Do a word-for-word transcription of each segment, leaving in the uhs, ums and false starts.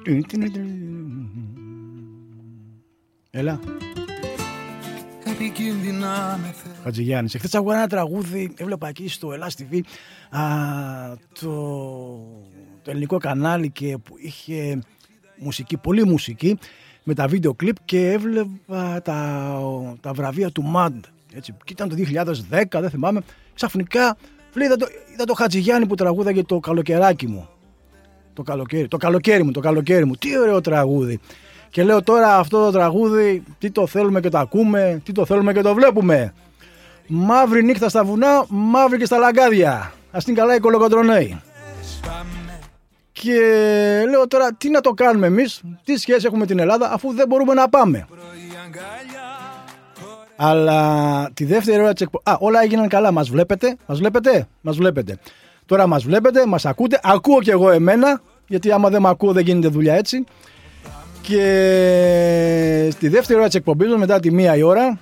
Έλα. Χατζηγιάννης. Εχθές άκουγα ένα τραγούδι, έβλεπα εκεί στο Ελλάς τι βι α, το, το ελληνικό κανάλι και που είχε μουσική, πολύ μουσική με τα βίντεο κλιπ και έβλεπα τα, τα βραβεία του Μαντ. Έτσι, και ήταν το δύο χιλιάδες δέκα, δεν θυμάμαι. Ξαφνικά είδα το, είδα το Χατζηγιάννη που τραγούδαγε το καλοκαιράκι μου. Το καλοκαίρι, το καλοκαίρι μου, το καλοκαίρι μου. Τι ωραίο τραγούδι. Και λέω τώρα αυτό το τραγούδι, τι το θέλουμε και το ακούμε, τι το θέλουμε και το βλέπουμε. Μαύρη νύχτα στα βουνά, μαύρη και στα λαγκάδια. Ας την καλά οι κολοκοντρονέοι. Και λέω τώρα τι να το κάνουμε εμείς, τι σχέση έχουμε με την Ελλάδα αφού δεν μπορούμε να πάμε. Αλλά τη δεύτερη ώρα της εκπομπής, α, όλα έγιναν καλά, μας βλέπετε, μας βλέπετε, μας βλέπετε. Τώρα μας βλέπετε, μας ακούτε, ακούω κι εγώ εμένα, γιατί άμα δεν με ακούω δεν γίνεται δουλειά έτσι. Και στη δεύτερη ώρα της εκπομπής, μετά τη μία η ώρα,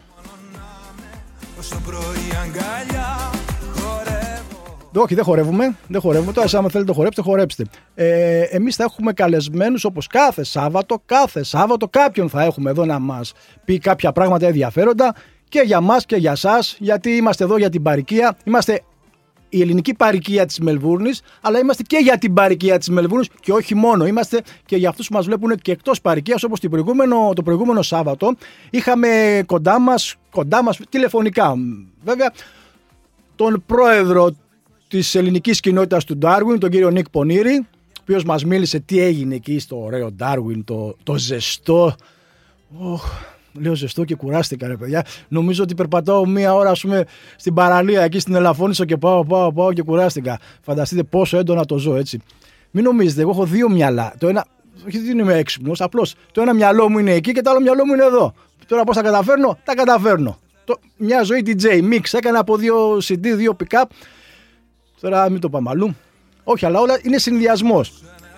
όχι δεν χορεύουμε, δεν χορεύουμε, τώρα άμα θέλετε το χορέψτε, χορέψτε. Ε, εμείς θα έχουμε καλεσμένους όπως κάθε Σάββατο, κάθε Σάββατο κάποιον θα έχουμε εδώ να μας πει κάποια πράγματα ενδιαφέροντα και για μας και για σας, γιατί είμαστε εδώ για την παροικία, είμαστε η ελληνική παροικία της Μελβούρνης, αλλά είμαστε και για την παροικία της Μελβούρνης και όχι μόνο. Είμαστε και για αυτούς που μας βλέπουν και εκτός παροικίας, όπως το προηγούμενο, το προηγούμενο Σάββατο. Είχαμε κοντά μας, κοντά μας τηλεφωνικά, βέβαια, τον πρόεδρο της ελληνικής κοινότητας του Ντάρουιν, τον κύριο Νίκ Πονήρη, ο οποίος μας μίλησε τι έγινε εκεί στο ωραίο Ντάρουιν, το, το ζεστό. Oh. Λέω ζεστό και κουράστηκα ρε παιδιά. Νομίζω ότι περπατάω μία ώρα ας πούμε στην παραλία εκεί στην Ελαφώνησο και πάω, πάω, πάω και κουράστηκα. Φανταστείτε πόσο έντονα το ζω έτσι. Μην νομίζετε, εγώ έχω δύο μυαλά. Το ένα, όχι δεν είμαι έξυπνος, απλώς το ένα μυαλό μου είναι εκεί και το άλλο μυαλό μου είναι εδώ. Τώρα πώς τα καταφέρνω, τα καταφέρνω. Το, μια ζωή ντι τζέι, mix, έκανα από δύο σι ντι, δύο pick-up. Τώρα μην το πάμε αλλού. Όχι, αλλά όλα είναι συνδυασμός.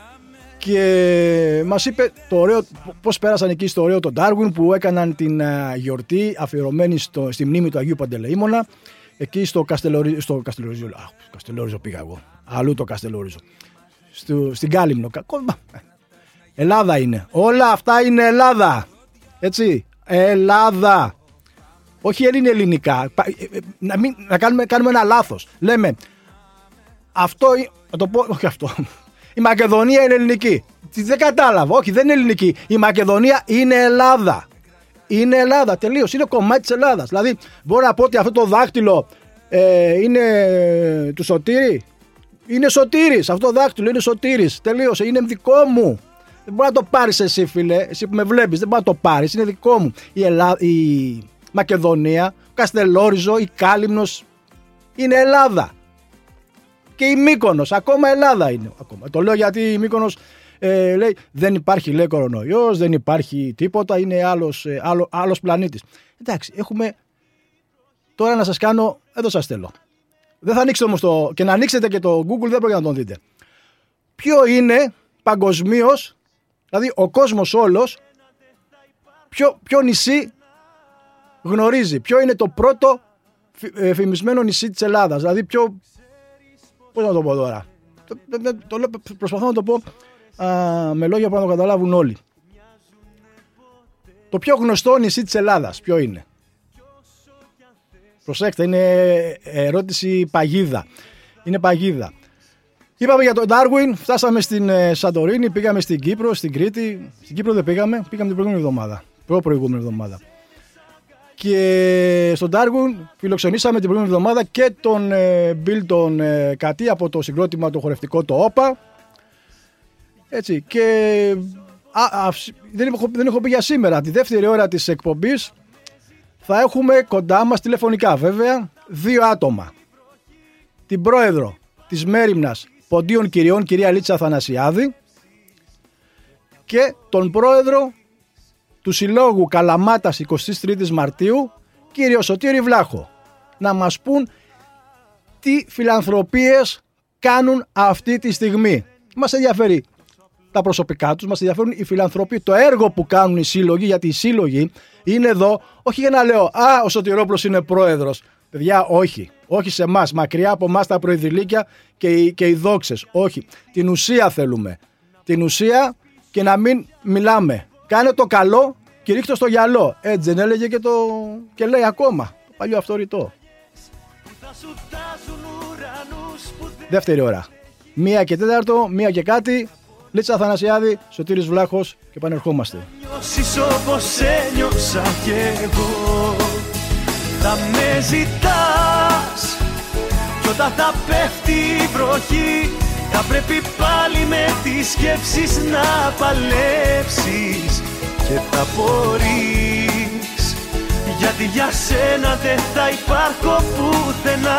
Και μας είπε το ωραίο, πώς πέρασαν εκεί στο ωραίο τον Ντάρουιν που έκαναν την uh, γιορτή αφιερωμένη στο, στη μνήμη του Αγίου Παντελεήμονα εκεί στο Καστελόριζο. Στο Καστελόριζο, αχ, Καστελόριζο πήγα εγώ. Αλλού το Καστελόριζο. Στο, στην Κάλυμνο. Ελλάδα είναι. Όλα αυτά είναι Ελλάδα. Έτσι. Ελλάδα. Όχι είναι ελληνικά. Να, μην, να κάνουμε, κάνουμε ένα λάθος. Λέμε αυτό. Να το πω. Όχι αυτό. Η Μακεδονία είναι ελληνική. Δεν κατάλαβα. Όχι, δεν είναι ελληνική. Η Μακεδονία είναι Ελλάδα. Είναι Ελλάδα. Τελείως. Είναι κομμάτι της Ελλάδας. Δηλαδή, μπορώ να πω ότι αυτό το δάχτυλο ε, είναι του Σωτήρη. Είναι Σωτήρης. Αυτό το δάχτυλο είναι Σωτήρης. Τελείωσε. Είναι δικό μου. Δεν μπορεί να το πάρεις εσύ, φίλε. Εσύ που με βλέπεις. Δεν μπορεί να το πάρεις. Είναι δικό μου. Η, Ελλά... η Μακεδονία, ο Καστελόριζο, η Κάλυμνος είναι Ελλάδα. Και η Μύκονος, ακόμα Ελλάδα είναι. Ακόμα. Το λέω γιατί η Μύκονος ε, λέει δεν υπάρχει λέει κορονοϊός, δεν υπάρχει τίποτα, είναι άλλος, ε, άλλο, άλλος πλανήτης. Εντάξει, έχουμε τώρα να σας κάνω, εδώ σας θέλω. Δεν θα ανοίξετε όμως το, και να ανοίξετε και το Google δεν πρόκειται να τον δείτε. Ποιο είναι παγκοσμίως, δηλαδή ο κόσμος όλος, ποιο, ποιο νησί γνωρίζει, ποιο είναι το πρώτο ε, φημισμένο νησί της Ελλάδας, δηλαδή ποιο... Πώς να το πω τώρα. Το, το, το, το, προσπαθώ να το πω α, με λόγια που να το καταλάβουν όλοι. Το πιο γνωστό νησί της Ελλάδας ποιο είναι? Προσέξτε, είναι ερώτηση παγίδα. Είναι παγίδα. Είπαμε για τον Ντάρουιν, φτάσαμε στην ε, Σαντορίνη, πήγαμε στην Κύπρο, στην Κρήτη. Στην Κύπρο δεν πήγαμε, πήγαμε την προηγούμενη εβδομάδα. Προ-προηγούμενη εβδομάδα. Και στον Ντάρουιν φιλοξενήσαμε την προηγούμενη εβδομάδα και τον ε, Μπιλ τον ε, Κατή από το συγκρότημα το χορευτικό το ΟΠΑ. Έτσι και α, α, δεν, έχω, δεν έχω πει για σήμερα. Τη δεύτερη ώρα της εκπομπής θα έχουμε κοντά μας τηλεφωνικά βέβαια δύο άτομα. Την πρόεδρο της Μέριμνας Ποντίων Κυριών κυρία Λίτσα Αθανασιάδη και τον πρόεδρο του Συλλόγου Καλαμάτας εικοστής τρίτης Μαρτίου, κύριο Σωτήρη Βλάχο, να μας πούν τι φιλανθρωπίες κάνουν αυτή τη στιγμή. Μας ενδιαφέρει τα προσωπικά τους, μας ενδιαφέρουν οι φιλανθρωπίες, το έργο που κάνουν οι σύλλογοι, γιατί οι σύλλογοι είναι εδώ, όχι για να λέω «Α, ο Σωτηρόπουλος είναι πρόεδρος». Παιδιά, όχι. Όχι σε εμάς, μακριά από εμάς τα προεδρυλίκια και οι, και οι δόξες. Όχι. Την ουσία θέλουμε. Την ουσία και να μην μιλάμε. Κάνε το καλό και ρίχτω στο γυαλό. Έτσι δεν έλεγε και, το... και λέει ακόμα το παλιό αυτό ρητό. Δεύτερη ώρα. Μία και τέταρτο, μία και κάτι. Λίτσα Αθανασιάδη, Σωτήρης Βλάχος και επανερχόμαστε. Νιώσεις όπως ένιωσα κι εγώ. Θα με ζητάς κι όταν θα πέφτει η βροχή θα πρέπει πάλι με τις σκέψεις να παλέψεις και θα απορείς, γιατί για σένα δεν θα υπάρχω πουθενά.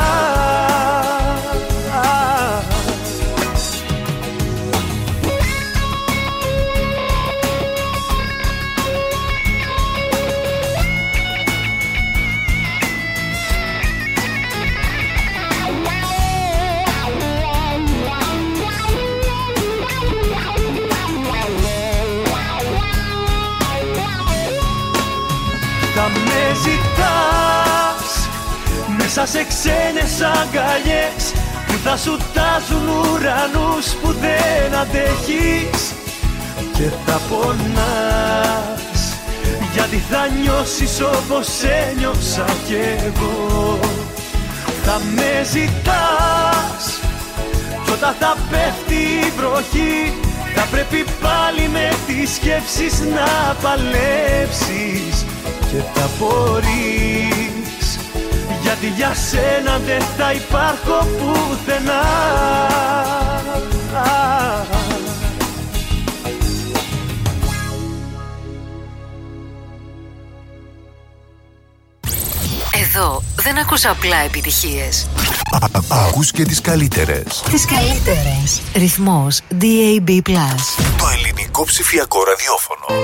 Θα με ζητάς μέσα σε ξένες αγκαλιές που θα σου τάζουν ουρανούς που δεν αντέχεις και θα πονάς, γιατί θα νιώσεις όπως ένιωσα κι εγώ. Θα με ζητάς κι όταν θα πέφτει η βροχή θα πρέπει πάλι με τις σκέψεις να παλέψεις και θα απορείς, γιατί για σένα δεν θα υπάρχω πουθενά. Εδώ δεν ακούς απλά επιτυχίες. Ακούς και τις καλύτερες. Τις καλύτερες. Ρυθμός ντι έι μπι πλας. Το ελληνικό ψηφιακό ραδιόφωνο.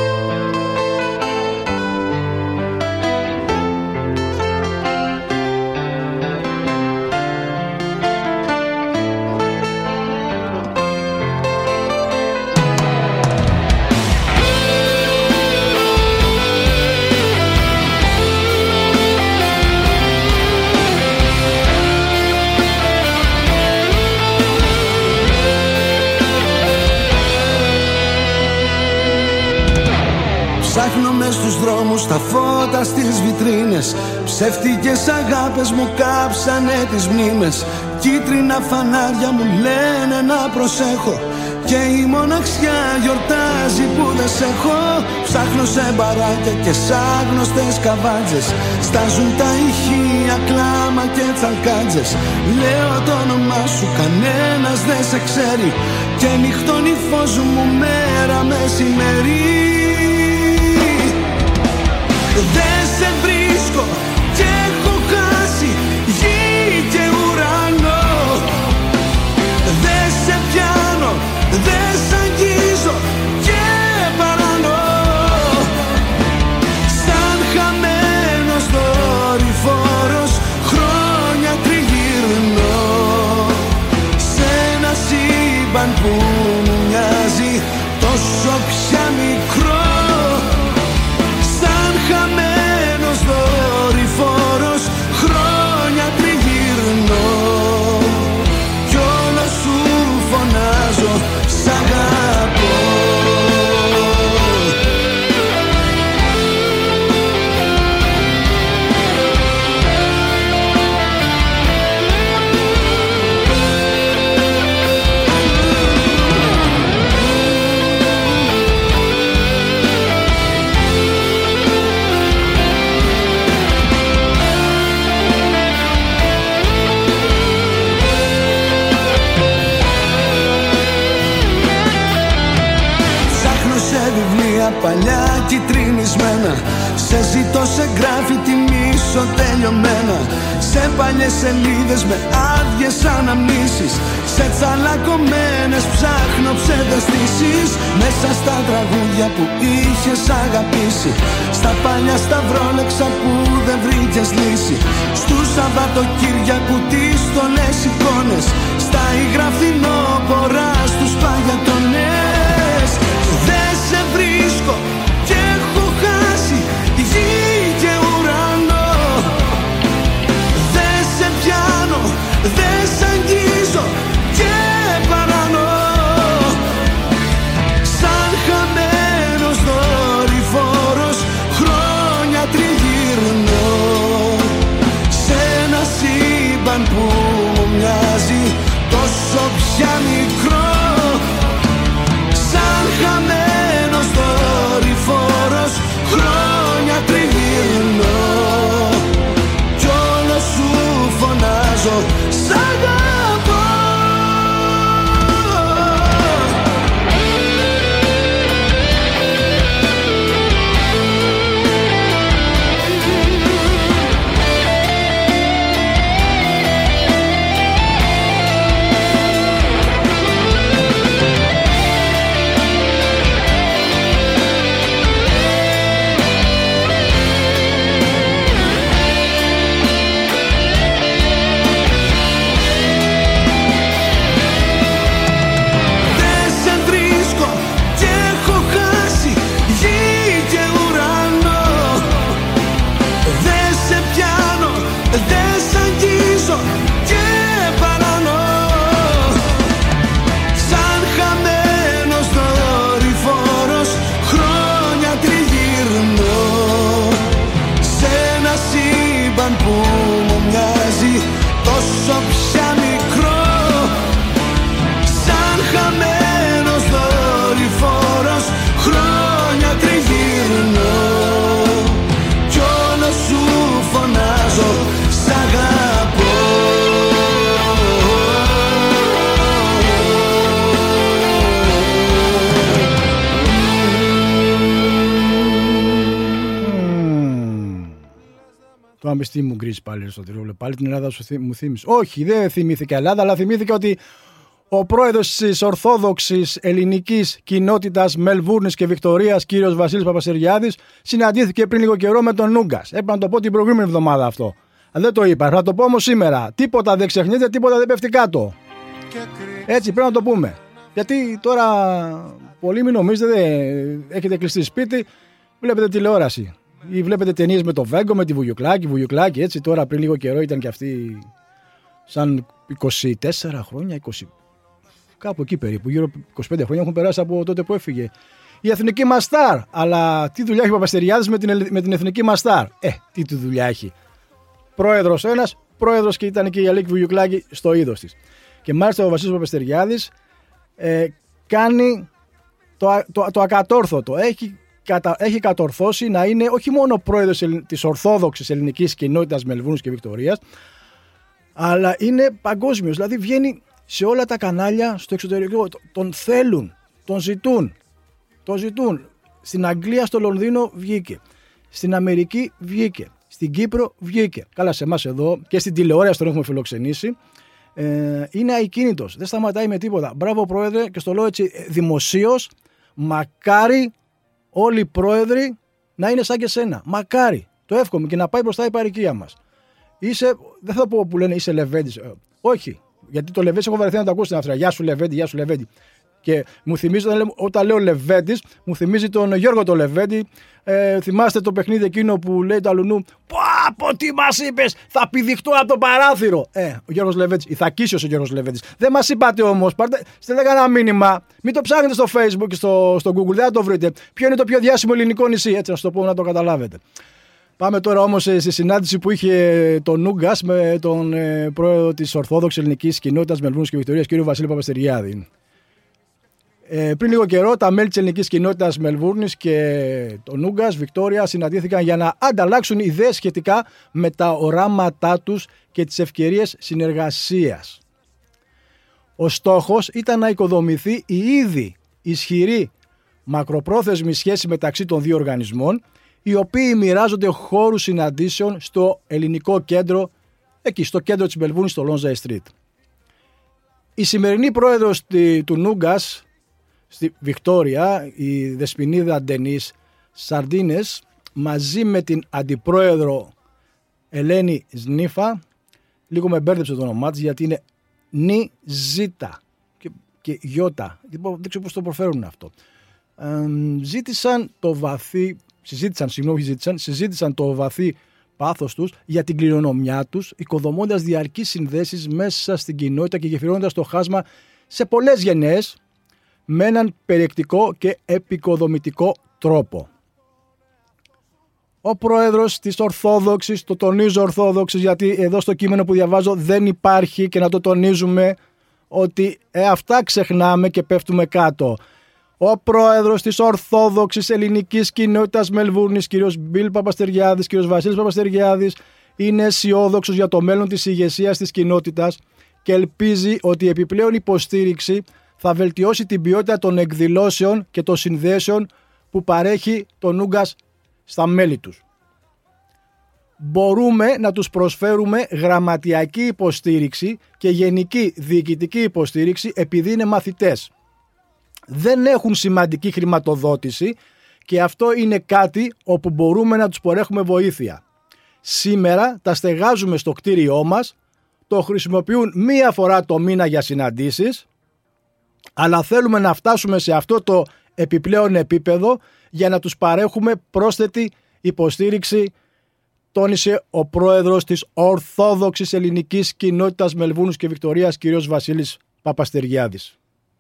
Ψάχνω μες στους δρόμους τα φώτα στις βιτρίνες. Ψεύτικες αγάπες μου κάψανε τις μνήμες. Κίτρινα φανάρια μου λένε να προσέχω και η μοναξιά γιορτάζει που δεν σ' έχω. Ψάχνω σε μπαράκια και σ' άγνωστες καβάτζες. Στάζουν τα ηχεία, κλάμα και τσαλκάτζες. Λέω το όνομά σου, κανένας δεν σε ξέρει και νυχτώνει φως μου μέρα μεσημέρι. Δεν σε βρίσκω και έχω χάσει γη και ουρανό. Δεν σε πιάνω, δεν σ' αγγίζω και παρανώ. Σαν χαμένος δορυφόρος χρόνια τριγυρνώ σε ένα σύμπαν που μου μοιάζει τόσο πια μικρό. Χαμένος δορυφόρος χρόνια τριγυρνώ κι όλο σου φωνάζω σ' αγαπώ. Παλιά κυτρινισμένα, σε ζητώ σε γκράφιτι μίσο τελειωμένα. Σε παλιές σελίδες με άδειες αναμνήσεις, σε τσαλακωμένες ψάχνω ψευδαισθήσεις. Μέσα στα τραγούδια που είχες αγαπήσει, στα παλιά σταυρόλεξα που δεν βρήκες λύση, στους Σαββατοκύριακου τις στολές εικόνες, στα υγρα φθινόπωρα στους παγιατονές. Δεν σε βρίσκω και έχω χάσει γη και ουρανό. Δεν σε πιάνω, δεν σ' αγγίζω και παρανώ. Σαν χαμένος μες τι μου γκρίσει πάλι στο τυρόλο. Πάλι την Ελλάδα σου μου θύμισε. Όχι, δεν θυμήθηκα Ελλάδα, αλλά θυμήθηκα ότι ο πρόεδρος της Ορθόδοξης Ελληνικής Κοινότητας Μελβούρνης και Βικτορίας, κύριος Βασίλης Παπαστεριάδης, συναντήθηκε πριν λίγο καιρό με τον Νούγκας. Έπρεπε να το πω την προηγούμενη εβδομάδα αυτό. Δεν το είπα, θα το πω όμως σήμερα. Τίποτα δεν ξεχνιέται, τίποτα δεν πέφτει κάτω. Έτσι πρέπει να το πούμε. Γιατί τώρα πολλοί μην νομίζετε, έχετε κλειστεί σπίτι, βλέπετε τηλεόραση. Ή βλέπετε ταινίες με το Βέγκο, με τη Βουγιουκλάκη, Βουγιουκλάκη. Έτσι τώρα πριν λίγο καιρό ήταν και αυτή σαν είκοσι τέσσερα χρόνια, είκοσι κάπου εκεί περίπου, γύρω είκοσι πέντε χρόνια έχουν περάσει από τότε που έφυγε η εθνική μας στάρ. Αλλά τι δουλειά έχει ο Παπαστεριάδης με την, με την εθνική μας στάρ? Ε, τι τη δουλειά έχει? Πρόεδρος ένας, πρόεδρος και ήταν και η Αλίκη Βουγιουκλάκη στο είδος της. Και μάλιστα ο Βασίλης Παπαστεριάδης ε, κάνει το, το, το ακατόρθωτο. Έχει, κατα, έχει κατορθώσει να είναι όχι μόνο πρόεδρος της Ορθόδοξης Ελληνικής Κοινότητας Μελβούρνης και Βικτορίας, αλλά είναι παγκόσμιος. Δηλαδή βγαίνει σε όλα τα κανάλια στο εξωτερικό. Τον θέλουν, τον ζητούν. Τον ζητούν. Στην Αγγλία, στο Λονδίνο βγήκε. Στην Αμερική βγήκε. Στην Κύπρο βγήκε. Καλά, σε εμάς εδώ και στην τηλεόραση τον έχουμε φιλοξενήσει. Ε, είναι αικίνητος. Δεν σταματάει με τίποτα. Μπράβο, πρόεδρε, και στο λέω έτσι δημοσίως. Μακάρι όλοι οι πρόεδροι να είναι σαν και σένα. Μακάρι. Το εύχομαι και να πάει μπροστά η παροικία μας. Είσαι, δεν θα πω που λένε είσαι Λεβέντης. Ε, όχι. Γιατί το Λεβέντη έχω βαρεθεί να το ακούσει στην Αυστρία. Γεια σου Λεβέντη, γεια σου Λεβέντη. Και μου θυμίζει, όταν λέω Λεβέντης, μου θυμίζει τον Γιώργο το Λεβέντη. Ε, θυμάστε το παιχνίδι εκείνο που λέει το αλουνού. Πω, τι μας είπες, θα πηδηχτώ από το παράθυρο. Ε, ο Γιώργος Λεβέντης, Ιθακίσιος ο Γιώργος Λεβέντης. Δεν μας είπατε όμως, στέλνετε κανένα μήνυμα. Μην το ψάχνετε στο Facebook και στο, στο Google, δεν θα το βρείτε. Ποιο είναι το πιο διάσημο ελληνικό νησί, έτσι να σου το πω να το καταλάβετε. Πάμε τώρα όμως στη συνάντηση που είχε τον Νούγκας με τον ε, πρόεδρο της Ορθόδοξης Ελληνικής Κοινότητας Μελβούρνης και Βικτορίας, κύριο Βασίλη Παπαστεριάδη. Ε, πριν λίγο καιρό, τα μέλη της Ελληνικής Κοινότητας Μελβούρνης και τον Νούγκας, Βικτόρια, συναντήθηκαν για να ανταλλάξουν ιδέες σχετικά με τα οράματά τους και τις ευκαιρίες συνεργασίας. Ο στόχος ήταν να οικοδομηθεί η ήδη ισχυρή μακροπρόθεσμη σχέση μεταξύ των δύο οργανισμών, οι οποίοι μοιράζονται χώρους συναντήσεων στο ελληνικό κέντρο, εκεί στο κέντρο της Μελβούρνης, στο Lonza Street. Η σημερινή πρόεδρος του Νούγκας, στη Βικτόρια, η Δεσποινίδα Ντενής Σαρντίνες, μαζί με την αντιπρόεδρο Ελένη Σνίφα, λίγο με μπέρδεψε το όνομά της γιατί είναι Νι Ζήτα και, και Γιώτα, δεν ξέρω πώς το προφέρουν αυτό. Ε, ζήτησαν το βαθύ Συζήτησαν, συγγνώμη, συζήτησαν, συζήτησαν το βαθύ πάθος τους για την κληρονομιά τους, οικοδομώντας διαρκείς συνδέσεις μέσα στην κοινότητα και γεφυρώνοντας το χάσμα σε πολλές γενναίες με έναν περιεκτικό και επικοδομητικό τρόπο. Ο πρόεδρος της Ορθόδοξης, το τονίζω Ορθόδοξης γιατί εδώ στο κείμενο που διαβάζω δεν υπάρχει και να το τονίζουμε ότι ε, αυτά ξεχνάμε και πέφτουμε κάτω. Ο πρόεδρος της Ορθόδοξης Ελληνικής Κοινότητας Μελβούρνης, κύριος Μπιλ Παπαστεριάδης, κύριος Βασίλης Παπαστεριάδης, είναι αισιόδοξος για το μέλλον της ηγεσίας της κοινότητας και ελπίζει ότι η επιπλέον υποστήριξη θα βελτιώσει την ποιότητα των εκδηλώσεων και των συνδέσεων που παρέχει το Νούγκας στα μέλη τους. Μπορούμε να τους προσφέρουμε γραμματιακή υποστήριξη και γενική διοικητική υποστήριξη επειδή είναι μαθητές. Δεν έχουν σημαντική χρηματοδότηση και αυτό είναι κάτι όπου μπορούμε να τους παρέχουμε βοήθεια. Σήμερα τα στεγάζουμε στο κτίριό μας, το χρησιμοποιούν μία φορά το μήνα για συναντήσεις, αλλά θέλουμε να φτάσουμε σε αυτό το επιπλέον επίπεδο για να τους παρέχουμε πρόσθετη υποστήριξη, τόνισε ο πρόεδρος της Ορθόδοξης Ελληνικής Κοινότητας Μελβούρνης και Βικτορίας, κ. Βασίλης Παπαστεριάδης.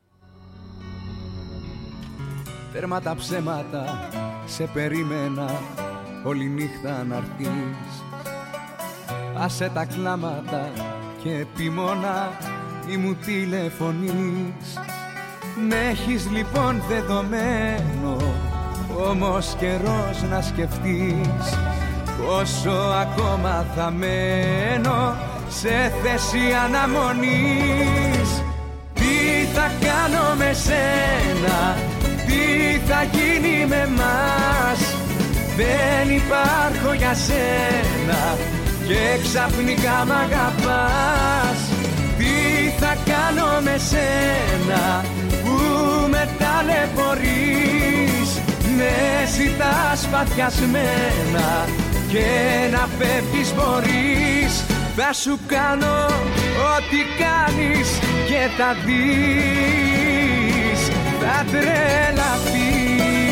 Τέρμα τα ψέματα, σε περίμενα όλη νύχτα να'ρθείς. Άσε τα κλάματα και επίμονα μη μου τηλεφωνείς. Μ' έχεις λοιπόν δεδομένο, όμως καιρός να σκεφτείς πόσο ακόμα θα μένω σε θέση αναμονής. Τι θα κάνω με σένα, τι θα γίνει με μας, δεν υπάρχω για σένα, και ξαφνικά μ' αγαπάς. Τι θα κάνω με σένα που με ταλαιπωρείς, με ζητάς παθιασμένα και να φεύγεις μπορείς. Θα σου κάνω ό,τι κάνεις και θα δεις, θα τρελαθείς.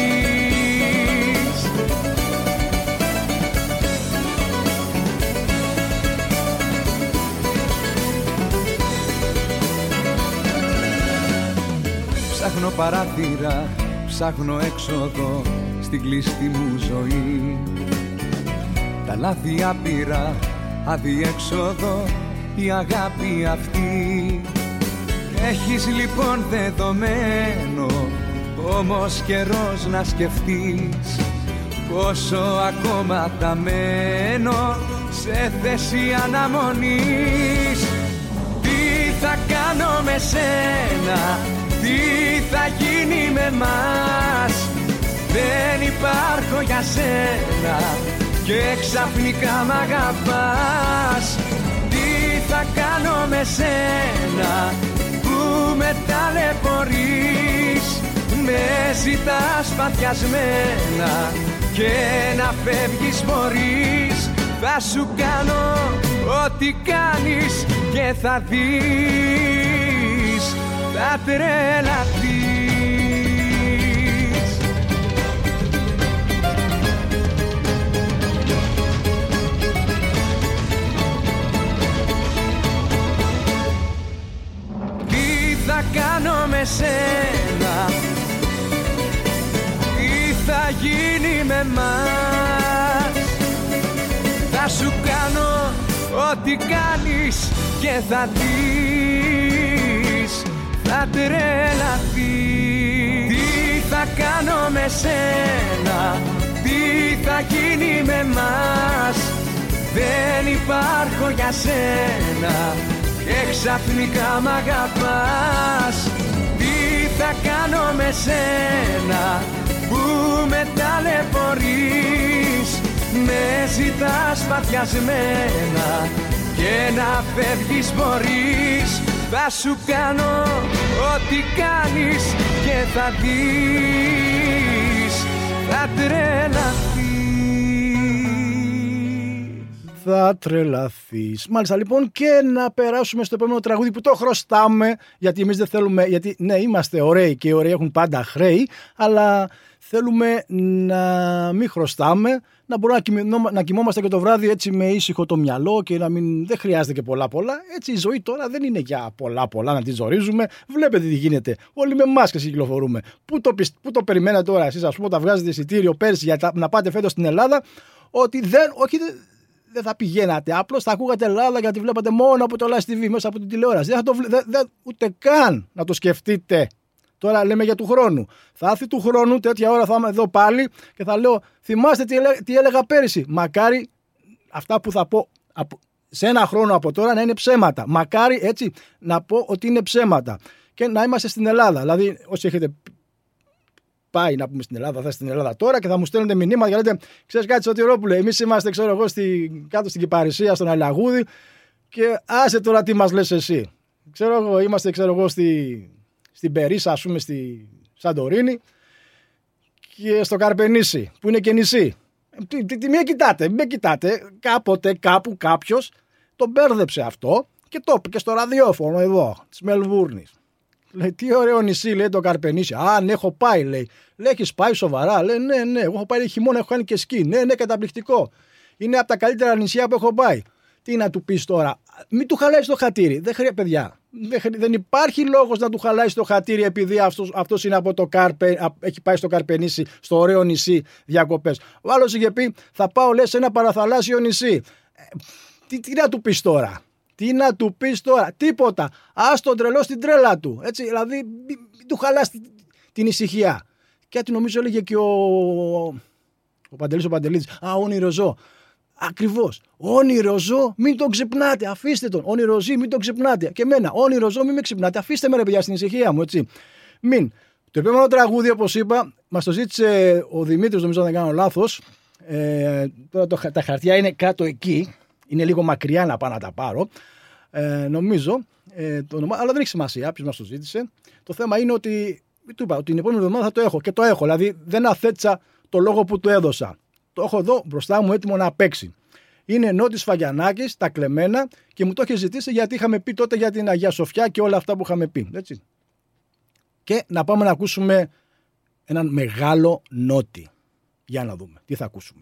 Ψάχνω παράθυρα, ψάχνω έξοδο στην κλειστή μου ζωή. Τα λάθη άπειρα, αδιέξοδο η αγάπη αυτή. Έχεις λοιπόν δεδομένο, όμως καιρός να σκεφτείς πόσο ακόμα θα μένω σε θέση αναμονής. Τι θα κάνω με σένα, τι θα γίνει με μας, δεν υπάρχω για σένα και ξαφνικά μ' αγαπάς. Τι θα κάνω με σένα που με ταλαιπωρείς, με ζητάς παθιασμένα και να φεύγεις μπορείς. Θα σου κάνω ό,τι κάνεις και θα δεις, θα τρελαθείς. Τι θα κάνω με σένα, τι θα γίνει με μας, θα σου κάνω ό,τι κάνεις και θα δεις, θα τρελαθείς. Τι θα κάνω με σένα, τι θα γίνει με μας, δεν υπάρχω για σένα και ξαφνικά μ' αγαπάς. Τι θα κάνω με σένα που με ταλαιπωρείς, με ζητάς παθιασμένα και να φεύγεις μπορείς. Θα σου κάνω ό,τι κάνεις και θα δεις, θα τρελαθείς. Θα τρελαθείς. Μάλιστα, λοιπόν, και να περάσουμε στο επόμενο τραγούδι που το χρωστάμε, γιατί εμείς δεν θέλουμε, γιατί ναι, είμαστε ωραίοι και οι ωραίοι έχουν πάντα χρέη, αλλά θέλουμε να μην χρωστάμε, να μπορούμε να, κοιμώ, να κοιμόμαστε και το βράδυ έτσι με ήσυχο το μυαλό και να μην, δεν χρειάζεται και πολλά πολλά. Έτσι η ζωή τώρα δεν είναι για πολλά πολλά να τη ζορίζουμε. Βλέπετε τι γίνεται. Όλοι με μάσκες κυκλοφορούμε. Πού το, πού το περιμένετε τώρα εσείς, ας πούμε, όταν βγάζετε εισιτήριο πέρσι για τα, να πάτε φέτος στην Ελλάδα, ότι δεν, όχι, δεν, δεν θα πηγαίνατε. Απλώς θα ακούγατε Ελλάδα γιατί βλέπατε μόνο από το Live τι βι μέσα από την τηλεόραση. Δεν θα το, δεν, δεν, ούτε καν να το σκεφτείτε. Τώρα λέμε για του χρόνου. Θα έρθει του χρόνου, τέτοια ώρα θα είμαι εδώ πάλι και θα λέω: θυμάστε τι, ελέ, τι έλεγα πέρυσι. Μακάρι αυτά που θα πω από, σε ένα χρόνο από τώρα να είναι ψέματα. Μακάρι έτσι να πω ότι είναι ψέματα. Και να είμαστε στην Ελλάδα. Δηλαδή, όσοι έχετε πάει να πούμε στην Ελλάδα, θα είστε στην Ελλάδα τώρα και θα μου στέλνετε μηνύματα και λέτε: ξέρεις κάτι, Σωτηρόπουλε, εμείς είμαστε, ξέρω εγώ, στη, κάτω στην Κυπαρισία, στον Αλαγούδι και άσε τώρα τι μας λες εσύ. Ξέρω εγώ, είμαστε, ξέρω εγώ, στη. Στην Περίσα, ας πούμε, στη Σαντορίνη και στο Καρπενήσι, που είναι και νησί. Τι, τι, τι, μην κοιτάτε, μην κοιτάτε. Κάποτε, κάπου, κάποιος τον μπέρδεψε αυτό και το είπε και στο ραδιόφωνο εδώ, της Μελβούρνης. Λέει, τι ωραίο νησί, λέει, το Καρπενήσι. Α, ναι, έχω πάει, λέει. Λέει, έχεις πάει σοβαρά. Λέει, ναι, ναι, εγώ έχω πάει χειμώνα, έχω κάνει και σκι. Ναι, ναι, καταπληκτικό. Είναι από τα καλύτερα νησιά που έχω πάει. Τι να του πεις τώρα, μην του χαλάει το χατήρι. Δεν χρειάζεται, παιδιά. Δεν υπάρχει λόγος να του χαλάει το χατήρι επειδή αυτός, αυτός είναι από το Καρπε, έχει πάει στο Καρπενήσι, στο ωραίο νησί διακοπές. Ο άλλος είχε πει θα πάω, λες, σε ένα παραθαλάσσιο νησί. Ε, τι, τι να του πεις τώρα, τι να του πεις τώρα, τίποτα. Ας τον τρελό στην τρέλα του. Έτσι, δηλαδή μην, μην του χαλάς την, την ησυχία. Κάτι νομίζω έλεγε και ο, ο Παντελής ο Παντελίδης. Α, όνειρο ζω. Ακριβώς. Όνειρο ζω, μην τον ξυπνάτε. Αφήστε τον. Όνειρο ζει, μην τον ξυπνάτε. Και εμένα. Όνειρο ζω, μην με ξυπνάτε. Αφήστε με, ρε παιδιά, στην ησυχία μου, έτσι. Μην. Το επόμενο τραγούδι, όπως είπα, μας το ζήτησε ο Δημήτρης, νομίζω, δεν κάνω λάθος. Ε, τώρα το, τα χαρτιά είναι κάτω εκεί. είναι λίγο μακριά να πάω να τα πάρω. Ε, νομίζω, ε, το όνομα, αλλά δεν έχει σημασία ποιος μας το ζήτησε. Το θέμα είναι ότι, του είπα, ότι την επόμενη εβδομάδα θα το έχω και το έχω. Δηλαδή δεν αθέτησα το λόγο που του έδωσα. Το έχω εδώ μπροστά μου έτοιμο να παίξει. Είναι Νότης Φαγιανάκης, τα κλεμμένα, και μου το είχε ζητήσει γιατί είχαμε πει τότε για την Αγία Σοφιά και όλα αυτά που είχαμε πει. Έτσι. Και να πάμε να ακούσουμε έναν μεγάλο Νότη. Για να δούμε τι θα ακούσουμε.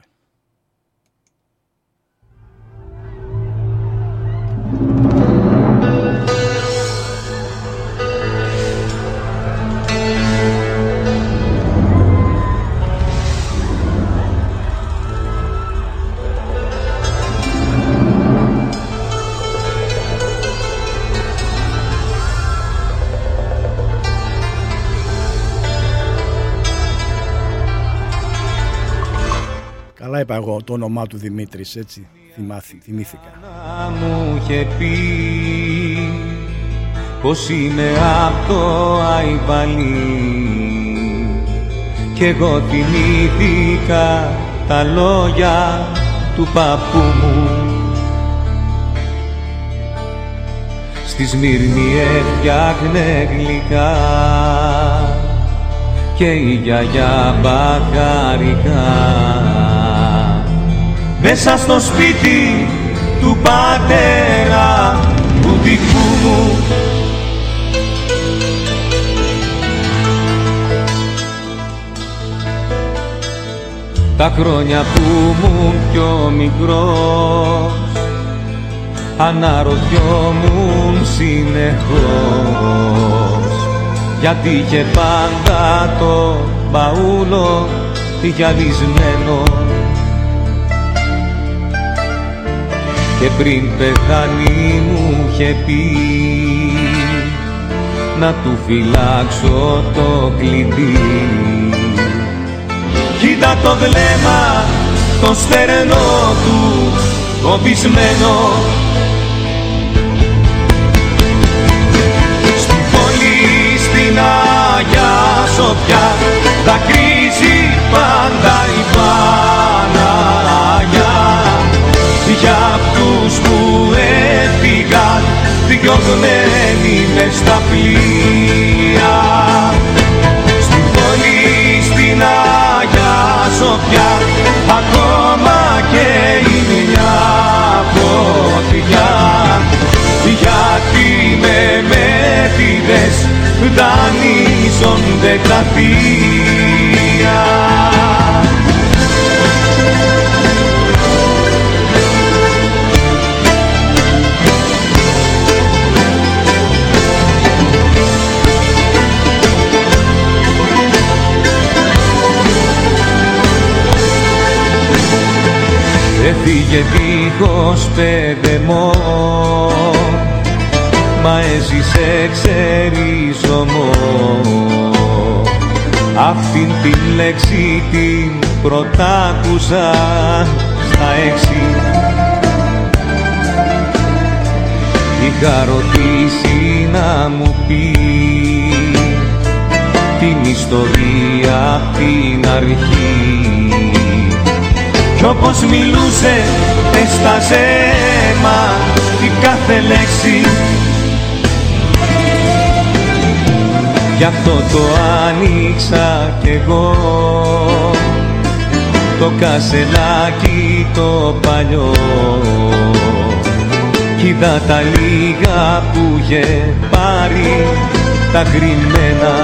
Καλά είπα εγώ το όνομά του Δημήτρης, έτσι θυμάθη, θυμήθηκα. Μου είχε πει πως είμαι απ' το Αϊβαλί κι εγώ θυμήθηκα τα λόγια του παππού μου. Στη Σμύρνη έφτιαχνε γλυκά και η γιαγιά μπακαρικά. Μέσα στο σπίτι του πατέρα του δικού μου τα χρόνια που ήμουν πιο μικρός αναρωτιόμουν συνεχώς γιατί είχε πάντα το μπαούλο γυαλισμένο και πριν πεθάνει μου είχε πει να του φυλάξω το κλειδί. Κοίτα το βλέμμα το στερνό του κομπισμένο στην πόλη στην Αγιά Σοφιά δακρύζει πάντα η Παναγιά για αυτούς που έφυγαν διωγμένοι μες στα πλοία. Στην πόλη στην Αγιά Σοφιά ακόμα και η μια φωτιά γιατί με μεθύδες δανείζονται τα θεία. Έφυγε δίχως παιδεμό, μα έζησε ξεριζωμό. Αυτήν την λέξη την πρωτάκουσα στα έξι. Είχα ρωτήσει να μου πει την ιστορία απ' την αρχή κι όπως μιλούσε έσταζε αίμα η κάθε λέξη. Γι' αυτό το άνοιξα κι εγώ το κασελάκι το παλιό κι είδα τα λίγα που είχε πάρει τα κρυμμένα.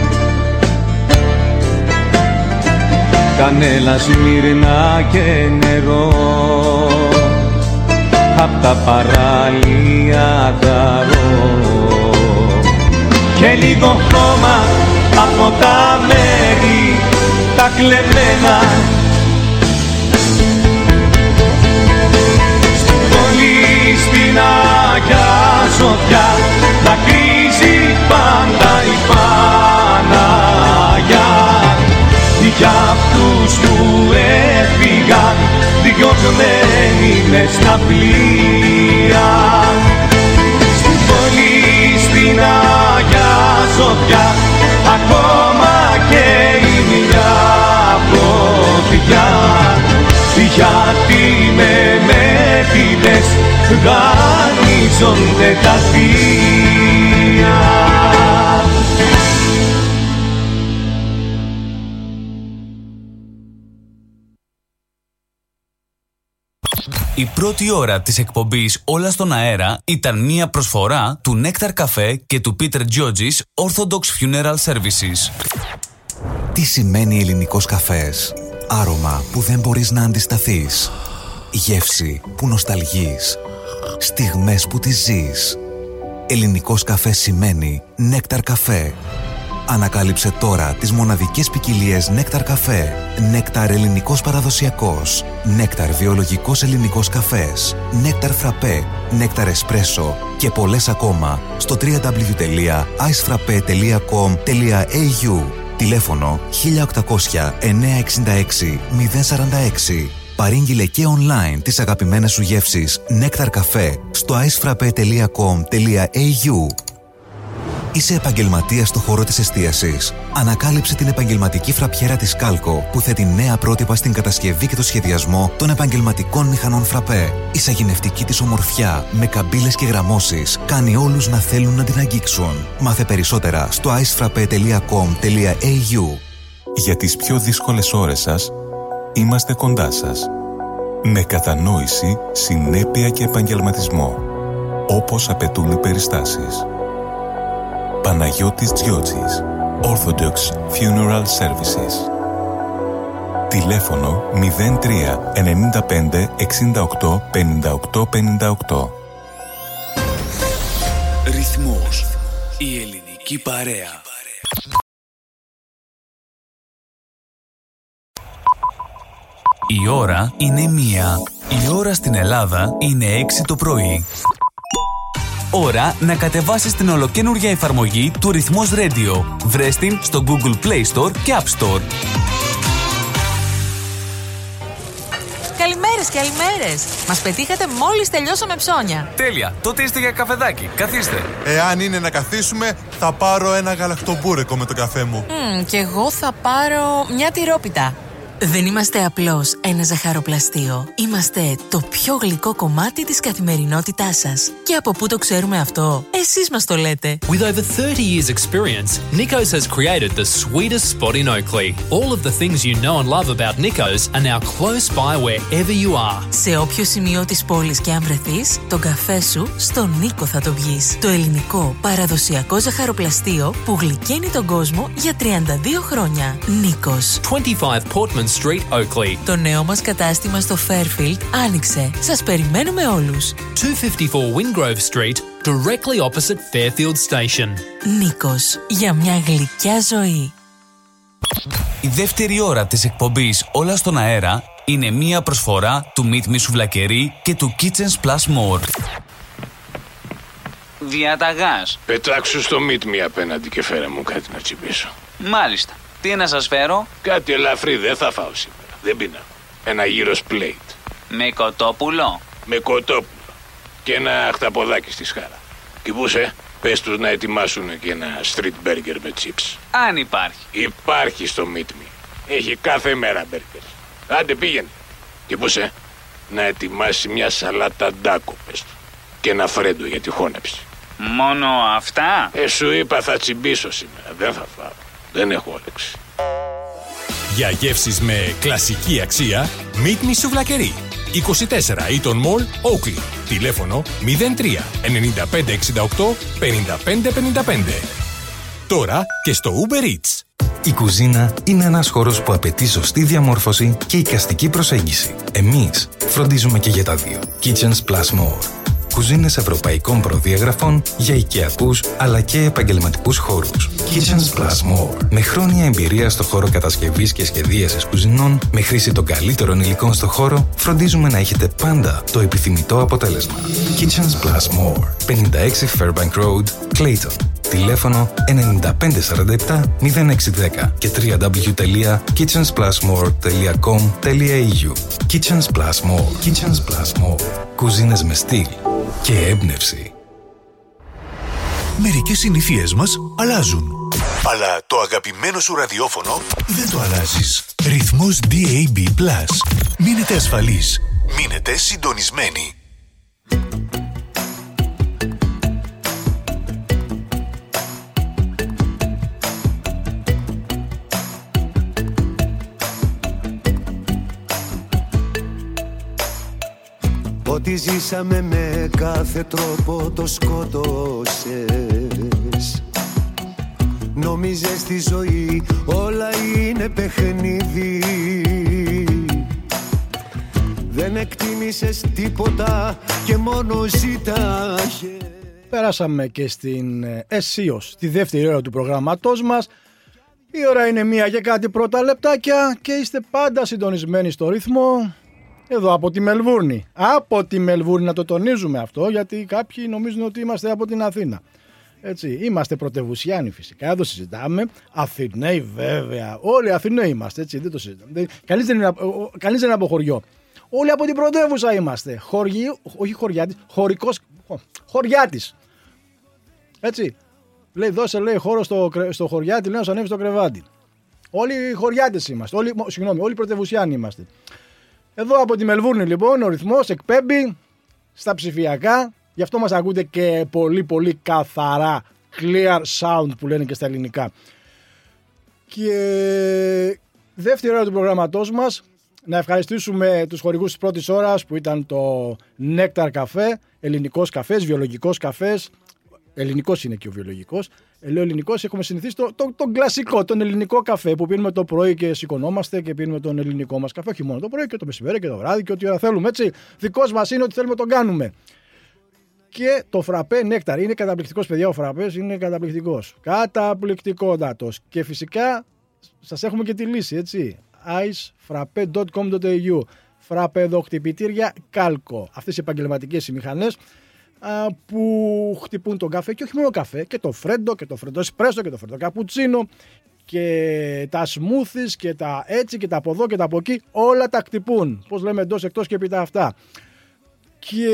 Κανέλα, Σμύρνα και νερό απ' τα παράλια δαρώ και λίγο χώμα από τα μέρη τα κλεμμένα. Στην πόλη στην Αγιά Σοφιά δακρύζει πάντα η Παναγιά για αυτούς που έφυγαν διωγμένοι μες στα πλοία. Στην πόλη στην Αγιά Σοφιά ακόμα και η μια φωτιά γιατί με μεθύδες δανείζονται τα θεία. Η πρώτη ώρα της εκπομπής Όλα στον αέρα ήταν μία προσφορά του Nectar Cafe και του Peter George's Orthodox Funeral Services. Τι σημαίνει ελληνικός καφές? Άρωμα που δεν μπορείς να αντισταθείς. Γεύση που νοσταλγείς. Στιγμές που τις ζεις. Ελληνικός καφές σημαίνει Nectar Cafe. Ανακάλυψε τώρα τις μοναδικές ποικιλίες Nectar Cafe. Nectar ελληνικός παραδοσιακός. Nectar βιολογικός ελληνικός καφές. Nectar Frappé. Nectar Espresso και πολλές ακόμα στο double-u double-u double-u τελεία ice frappe τελεία com τελεία a u. Τηλέφωνο χίλια οκτακόσια εννιακόσια εξήντα έξι μηδέν σαράντα έξι. Παρήγγειλε και online τις αγαπημένες σου γεύσεις Nectar Cafe στο ice frappe τελεία com τελεία a u. Είσαι επαγγελματίας στο χώρο της εστίασης? Ανακάλυψε την επαγγελματική φραπιέρα της Κάλκο που θέτει νέα πρότυπα στην κατασκευή και το σχεδιασμό των επαγγελματικών μηχανών φραπέ. Η σαγηνευτική της ομορφιά με καμπύλες και γραμμώσεις κάνει όλους να θέλουν να την αγγίξουν. Μάθε περισσότερα στο ice frappe τελεία com τελεία a u. Για τις πιο δύσκολες ώρες σας, είμαστε κοντά σας. Με κατανόηση, συνέπεια και επαγγελματισμό, όπως απαιτούν οι περιστάσεις. Παναγιώτης Τζιότσης, Orthodox Funeral Services. Τηλέφωνο μηδέν τρία εννιά πέντε εξήντα οκτώ πενήντα οκτώ πενήντα οκτώ. Ρυθμός. Η ελληνική παρέα. Η ώρα είναι μία. Η ώρα στην Ελλάδα είναι έξι το πρωί. Ώρα να κατεβάσεις την ολοκαίνουργια εφαρμογή του Ρυθμός Radio. Βρες την στο Google Play Store και App Store. Καλημέρες, καλημέρες. Μας πετύχατε μόλις τελειώσαμε ψώνια. Τέλεια, τότε είστε για καφεδάκι. Καθίστε. Εάν είναι να καθίσουμε, θα πάρω ένα γαλακτομπούρεκο με το καφέ μου. Mm, και εγώ θα πάρω μια τυρόπιτα. Δεν είμαστε απλώς ένα ζαχαροπλαστείο. Είμαστε το πιο γλυκό κομμάτι της καθημερινότητάς σας. Και από πού το ξέρουμε αυτό? Εσείς μας το λέτε. With over thirty years experience, Nikos has created the sweetest spot in Oakley. All of the things you know and love about Nikos are now close by wherever you are. Σε όποιο σημείο της πόλης και αν βρεθείς, τον καφέ σου στον Νίκο θα το πιεις. Το ελληνικό παραδοσιακό ζαχαροπλαστείο που γλυκαίνει τον κόσμο για τριάντα δύο χρόνια. Νίκος. twenty-five Portman Street, Oakley. Το νέο μας κατάστημα στο Fairfield άνοιξε. Σας περιμένουμε όλους. two fifty-four Wingrove Street, directly opposite Fairfield Station. Νίκος, για μια γλυκιά ζωή. Η δεύτερη ώρα της εκπομπής Όλα στον αέρα είναι μία προσφορά του Meet Me Σουβλακερί και του Kitchens Plus More. Διαταγάς. Πετάξου στο Meet Me απέναντι και φέρε μου κάτι να τσιμπήσω. Μάλιστα. Τι να σας φέρω? Κάτι ελαφρύ, δεν θα φάω σήμερα. Δεν πεινάω. Ένα γύρος πλέιτ. Με κοτόπουλο. Με κοτόπουλο. Και ένα χταποδάκι στη σχάρα. Κιμπούσε, πες τους να ετοιμάσουν και ένα street burger με chips. Αν υπάρχει. Υπάρχει στο Meet Me. Έχει κάθε μέρα burgers. Άντε πήγαινε. Κιμπούσε, να ετοιμάσει μια σαλάτα ντάκο, πες του. Και ένα φρέντο για τη χώνεψη. Μόνο αυτά? Ε, σου είπα θα τσιμπήσω σήμερα. Δεν θα φάω. Δεν έχω όρεξη. Για γεύσεις με κλασική αξία, Meet Me Σουβλακερί. είκοσι τέσσερα Eaton Mall, Oakley. Τηλέφωνο μηδέν τρία εννιά πέντε εξήντα οκτώ πενήντα πέντε πενήντα πέντε. Τώρα και στο Uber Eats. Η κουζίνα είναι ένας χώρος που απαιτεί σωστή διαμόρφωση και εικαστική προσέγγιση. Εμείς φροντίζουμε και για τα δύο. Kitchens Plus More. Κουζίνες ευρωπαϊκών προδιαγραφών για οικιακούς αλλά και επαγγελματικούς χώρους. Kitchens Plus More. Με χρόνια εμπειρία στο χώρο κατασκευής και σχεδίασης κουζινών, με χρήση των καλύτερων υλικών στο χώρο, φροντίζουμε να έχετε πάντα το επιθυμητό αποτέλεσμα. Kitchens Plus More. πενήντα έξι Fairbank Road, Clayton. Τηλέφωνο εννιά πέντε τέσσερα επτά μηδέν έξι ένα μηδέν και double-u double-u double-u τελεία kitchens plus more τελεία com τελεία a u. Kitchens Plus More. Kitchens Plus More. Κουζίνες με στυλ και έμπνευση. Μερικές συνήθειές μας αλλάζουν. Αλλά το αγαπημένο σου ραδιόφωνο δεν το αλλάζεις. Ρυθμός ντι έι μπι Plus. Μείνετε ασφαλείς. Μείνετε συντονισμένοι. Ό,τι ζήσαμε με κάθε τρόπο το σκότωσες. Νόμιζες στη ζωή όλα είναι παιχνίδι. Δεν εκτίμησες τίποτα και μόνο ζήταγες. Πέρασαμε και στην Αισίως, τη δεύτερη ώρα του προγραμματός μας. Η ώρα είναι μία και κάτι πρώτα λεπτάκια και είστε πάντα συντονισμένοι στο ρυθμό. Εδώ από τη Μελβούρνη. Από τη Μελβούρνη, να το τονίζουμε αυτό, γιατί κάποιοι νομίζουν ότι είμαστε από την Αθήνα. Έτσι, είμαστε πρωτευουσιάνοι φυσικά, εδώ συζητάμε. Αθηναίοι βέβαια, όλοι Αθηναίοι είμαστε, έτσι, δεν το συζητάμε. Κανείς δεν είναι, κανείς δεν είναι από χωριό. Όλοι από την πρωτεύουσα είμαστε. Χωριό, όχι χωριάτης, χωρικός, χωριάτης. Έτσι, λέει δώσε λέει χώρο στο, στο χωριάτη, λέει να σου ανέβει στο κρεβάτι. Όλοι χωριάτες είμαστε, όλοι, συγγνώμη, όλοι πρωτευουσιάνοι είμαστε. Εδώ από τη Μελβούρνη λοιπόν ο ρυθμός εκπέμπει στα ψηφιακά, γι' αυτό μας ακούτε και πολύ πολύ καθαρά, clear sound που λένε και στα ελληνικά. Και δεύτερη ώρα του προγραμματός μας, να ευχαριστήσουμε τους χορηγούς της πρώτης ώρας που ήταν το Nectar Café, ελληνικός καφές, βιολογικός καφές. Ελληνικός είναι και ο βιολογικός. Λέω ελληνικός, έχουμε συνηθίσει τον το, το κλασικό, τον ελληνικό καφέ που πίνουμε το πρωί και σηκωνόμαστε και πίνουμε τον ελληνικό μας καφέ. Όχι μόνο το πρωί και το μεσημέρι και το βράδυ και ό,τι ώρα θέλουμε. Έτσι, δικός μας είναι, ό,τι θέλουμε τον κάνουμε. Και το φραπέ Nectar είναι καταπληκτικός, παιδιά. Ο φραπές είναι καταπληκτικός. Καταπληκτικότατος. Και φυσικά σας έχουμε και τη λύση, έτσι. άις φραπέ τελεία κομ τελεία έι γιου. Φραπέ εδώ χτυπητήρια κάλκο. Αυτές οι επαγγελματικές μηχανές που χτυπούν τον καφέ και όχι μόνο καφέ, και το φρέντο και το φρέντο εσπρέσο και το φρέντο καπουτσίνο και τα smoothies και τα έτσι και τα από εδώ και τα από εκεί, όλα τα χτυπούν. Πώς λέμε εντός εκτός και επί τα αυτά. Και,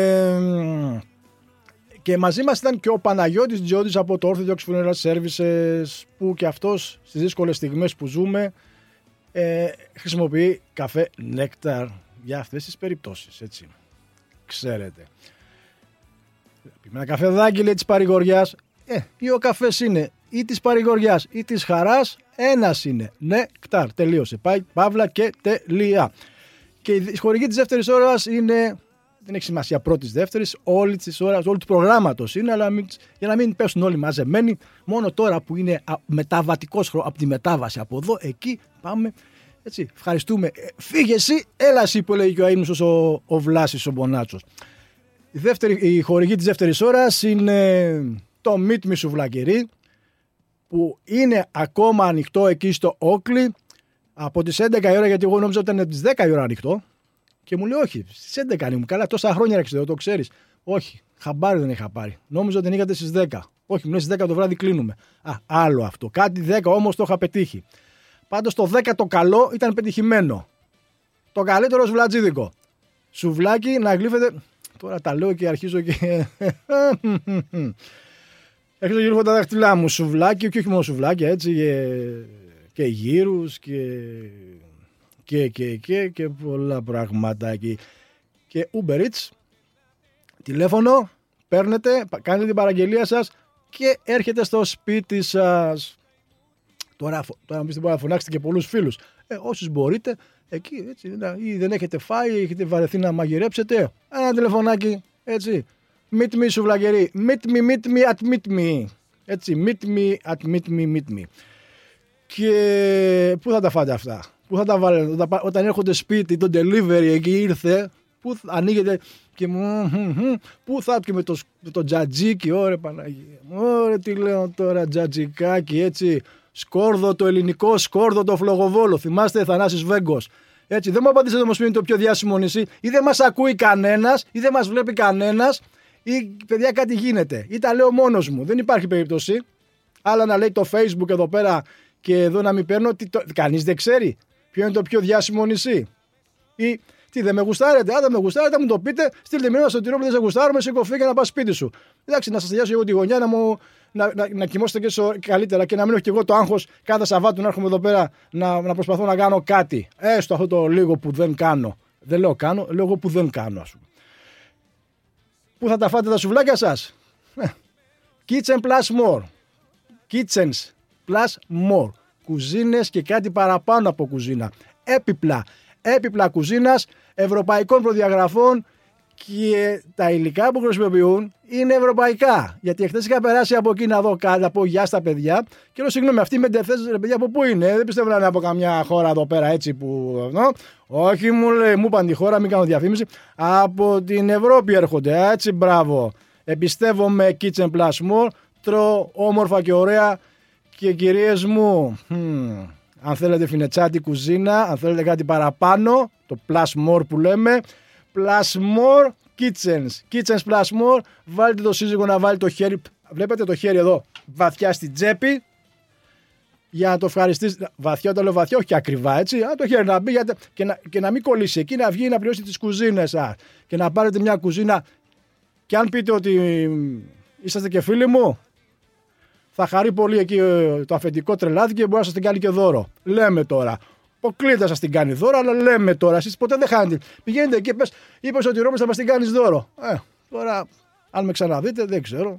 και μαζί μας ήταν και ο Παναγιώτης Τζιώτης από το Orthodox Funeral Services, που και αυτός στις δύσκολες στιγμές που ζούμε ε, χρησιμοποιεί καφέ Nectar για αυτές τις περιπτώσεις, έτσι. Ξέρετε. Με ένα καφεδάκι, λέει, της παρηγοριάς, ε, ή ο καφές είναι ή της παρηγοριάς ή της χαράς, ένας είναι. Νεκτάρ, τελείωσε. Πάει, παύλα και τελεία. Και η χορηγή της δεύτερης ώρας είναι, δεν έχει σημασία πρώτης, δεύτερης, όλη της ώρας, όλη του προγράμματος είναι, αλλά μην, για να μην πέσουν όλοι μαζεμένοι, μόνο τώρα που είναι μεταβατικός χρόνο, από τη μετάβαση από εδώ, εκεί πάμε. Έτσι, ευχαριστούμε. Φύγε εσύ, έλα εσύ, που λέει και ο αείμνηστος ο, ο Βλάσης, ο Μπονάτσος. Η, δεύτερη, η χορηγή της δεύτερης ώρας είναι το Meet Me Σουβλακερί, που είναι ακόμα ανοιχτό εκεί στο Όκλι από τις έντεκα η ώρα, γιατί εγώ νόμιζα ότι ήταν τις δέκα η ώρα ανοιχτό και μου λέει όχι, στις έντεκα είναι μου. Καλά, τόσα χρόνια ρεξε, το ξέρεις. Όχι, χαμπάρι δεν είχα πάρει. Νόμιζα ότι ανοίγατε στις δέκα. Όχι, μου λέει στις δέκα το βράδυ κλείνουμε. Α, άλλο αυτό. Κάτι δέκα όμως το είχα πετύχει. Πάντως το δέκα το καλό ήταν πετυχημένο. Το καλύτερο σουβλατζίδικο. Σουβλάκι να γλύφεται. Τώρα τα λέω και αρχίζω και. Αρχίζω και γλύφω τα δάχτυλά μου. Σουβλάκι, και όχι μόνο σουβλάκια, έτσι. Και, και γύρους και. Και, και, και, και πολλά πράγματα εκεί. Και Uber Eats. Τηλέφωνο. Παίρνετε, κάνετε την παραγγελία σας και έρχεται στο σπίτι σας. Τώρα, τώρα μπορείτε να φωνάξετε και πολλούς φίλους. Ε, όσους μπορείτε, εκεί, έτσι, ή δεν έχετε φάει, ή έχετε βαρεθεί να μαγειρέψετε, ένα τηλεφωνάκι, έτσι. Meet me σουβλαγερί. Meet me, meet me at meet me. Έτσι, meet me at meet me, meet me. Και πού θα τα φάτε αυτά? Πού θα τα βάλετε? Όταν έρχονται σπίτι, το delivery εκεί ήρθε, πού ανοίγετε και πού θα και με το, το τζατζίκι, ωρε Παναγία. Ωρε τι λέω τώρα, τζατζικάκι, έτσι. Σκόρδο, το ελληνικό σκόρδο, το Φλογοβόλο. Θυμάστε, Θανάσης Βέγκος. Έτσι, δεν μου απαντήσετε όμως ποιο είναι το πιο διάσημο νησί. Ή δεν μας ακούει κανένας, ή δεν μας βλέπει κανένας, ή παιδιά κάτι γίνεται. Ή τα λέω μόνος μου. Δεν υπάρχει περίπτωση. Άλλα να λέει το Facebook εδώ πέρα και εδώ να μην παίρνω. Τι το... Κανείς δεν ξέρει ποιο είναι το πιο διάσημο νησί. Ή τι, δεν με γουστάρετε? Αν δεν με γουστάρετε, μου το πείτε. Στείλτε μήνυμα στο τυρό που δεν σε γουστάρουμε, σηκωφή και να πας σπίτι σου. Εντάξει, να σας τελειώσω εγώ τη γωνιά να μου. Να, να, να κοιμώσετε και σο, καλύτερα και να μην έχω και εγώ το άγχος κάθε Σαββάτου να έρχομαι εδώ πέρα να, να προσπαθώ να κάνω κάτι. Έστω αυτό το λίγο που δεν κάνω. Δεν λέω κάνω, λέω εγώ που δεν κάνω, ας πούμε. Πού θα τα φάτε τα σουβλάκια σας? Kitchen plus more. Kitchens plus more. Κουζίνες και κάτι παραπάνω από κουζίνα. Έπιπλα. Έπιπλα κουζίνας ευρωπαϊκών προδιαγραφών Και τα υλικά που χρησιμοποιούν είναι ευρωπαϊκά. Γιατί εχθές είχα περάσει από εκεί να δω κάτι, να πω γεια στα παιδιά. Και λέω συγγνώμη, αυτοί οι μεντεφές, ρε παιδιά, από πού είναι? Δεν πιστεύω να είναι από καμιά χώρα εδώ πέρα έτσι που. No. Όχι, μου λέει, μου είπαν τη χώρα, μην κάνω διαφήμιση. Από την Ευρώπη έρχονται. Έτσι, μπράβο. Εμπιστεύομαι Kitchen Plus More. Τρώω όμορφα και ωραία. Και κυρίες μου, hmm, αν θέλετε φινετσάτη κουζίνα, αν θέλετε κάτι παραπάνω, το Plus More που λέμε. Plus More Kitchens. Kitchens Plus More. Βάλτε το σύζυγο να βάλει το χέρι. Βλέπετε το χέρι εδώ βαθιά στην τσέπη. Για να το ευχαριστήσει. Βαθιά, όταν λέω βαθιά, όχι και ακριβά έτσι. Α, το χέρι να μπει γιατί... και, να... και να μην κολλήσει εκεί, να βγει να πληρώσει τις κουζίνες. Α. Και να πάρετε μια κουζίνα. Και αν πείτε ότι είσαστε και φίλοι μου, θα χαρεί πολύ εκεί το αφεντικό τρελάθηκε και μπορεί να σας την κάνει και δώρο. Λέμε τώρα. Ο κλήτας σας την κάνει δώρο, αλλά λέμε τώρα, εσείς ποτέ δεν χάνετε. Πηγαίνετε εκεί, πες, είπες ότι ο Ρώμης θα μας την κάνεις δώρο. Ε, τώρα, αν με ξαναδείτε, δεν ξέρω.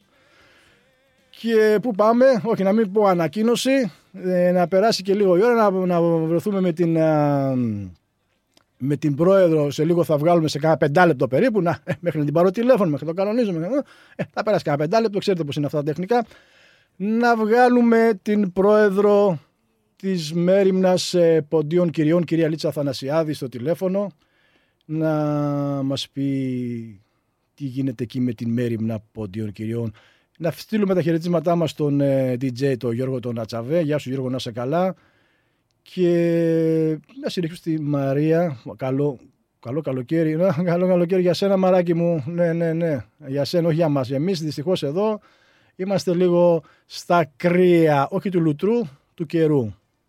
Και πού πάμε, όχι να μην πω ανακοίνωση, ε, να περάσει και λίγο η ώρα, να, να βρεθούμε με την, α, με την πρόεδρο. Σε λίγο θα βγάλουμε σε κάνα πεντάλεπτο περίπου, να, ε, μέχρι να την πάρω τηλέφωνο, μέχρι να το κανονίζουμε. Ε, θα περάσει κάνα πεντάλεπτο, ξέρετε πώς είναι αυτά τα τεχνικά. Να βγάλουμε την πρόεδρο της Μέριμνας ε, Ποντίων Κυριών, κυρία Λίτσα Αθανασιάδη, στο τηλέφωνο, να μας πει τι γίνεται εκεί με την Μέριμνα Ποντίων Κυριών. Να στείλουμε τα χαιρετίσματά μας στον ε, ντι τζέι, τον Γιώργο τον Ατσαβέ. Γεια σου Γιώργο, να είσαι καλά. Και να συνεχίσω στη Μαρία. Καλό, καλό καλοκαίρι. Να, καλό καλοκαίρι για σένα, μαράκι μου. Ναι, ναι, ναι. Για σένα, όχι για μας. Εμείς δυστυχώς εδώ είμαστε λίγο στα κρύα, όχι του λουτρού, του καιρού.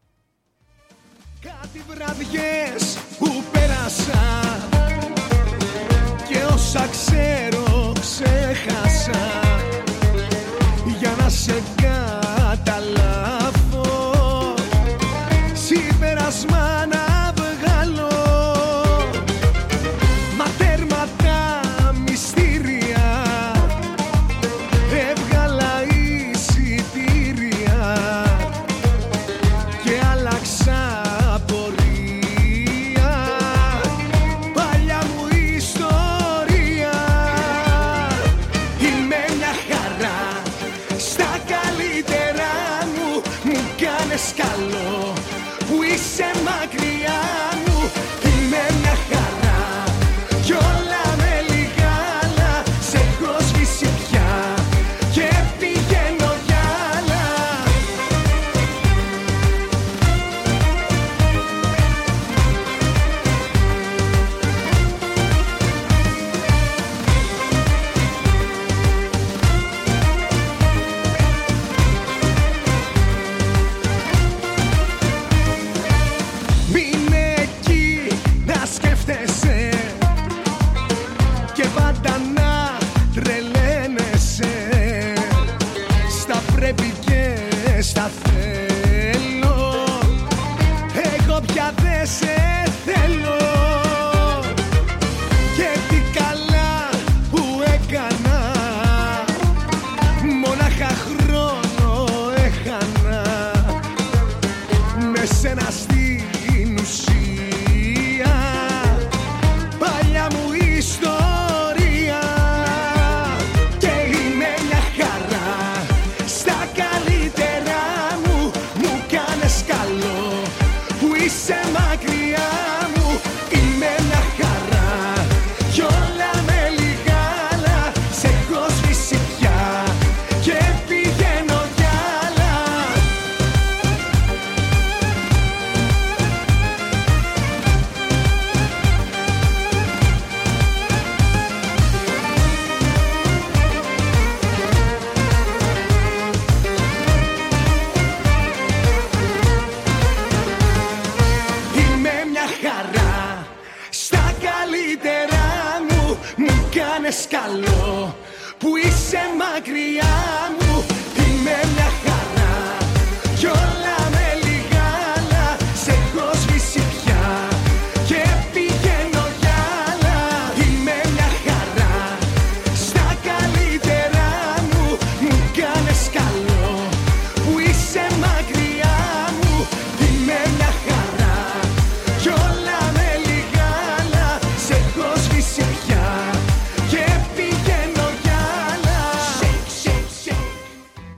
Κάτι βραδιές που πέρασα και όσα ξέρω ξέχασα για να σε καταλάβω, συμπερασμά να βγάλω, μα τέρμα τα μυστήρια, έβγαλα εισιτήρια και άλλαξα καλό που είσαι μακριά μου. Είμαι μια χαρά κι όλα με λιγάλα. Σε έχω σβήσει πια και πηγαίνω για άλλα. Στα θέλω, εγώ πια δεν σε θέλω. Και τι καλά που έκανα, μονάχα χρόνο έχανα με σένα στην ουσία. Παλιά μου ιστορία και είναι μια χαρά στα καλύτερα. Είσαι μακριά μου, είμαι μια χαρά κι όλα με λιγάλα. Σε έχω σβήσει πια και πηγαίνω για άλλα. Καλό που είσαι μακριά μου, είμαι μια χαρά κι όλα με λιγάλα. Σε έχω σβήσει πια και πηγαίνω για άλλα. Είμαι μια χαρά στα καλύτερα μου, μου κάνες καλό που είσαι μακριά μου. Είμαι μια χαρά κι όλα με λιγάλα. Σε έχω σβήσει πια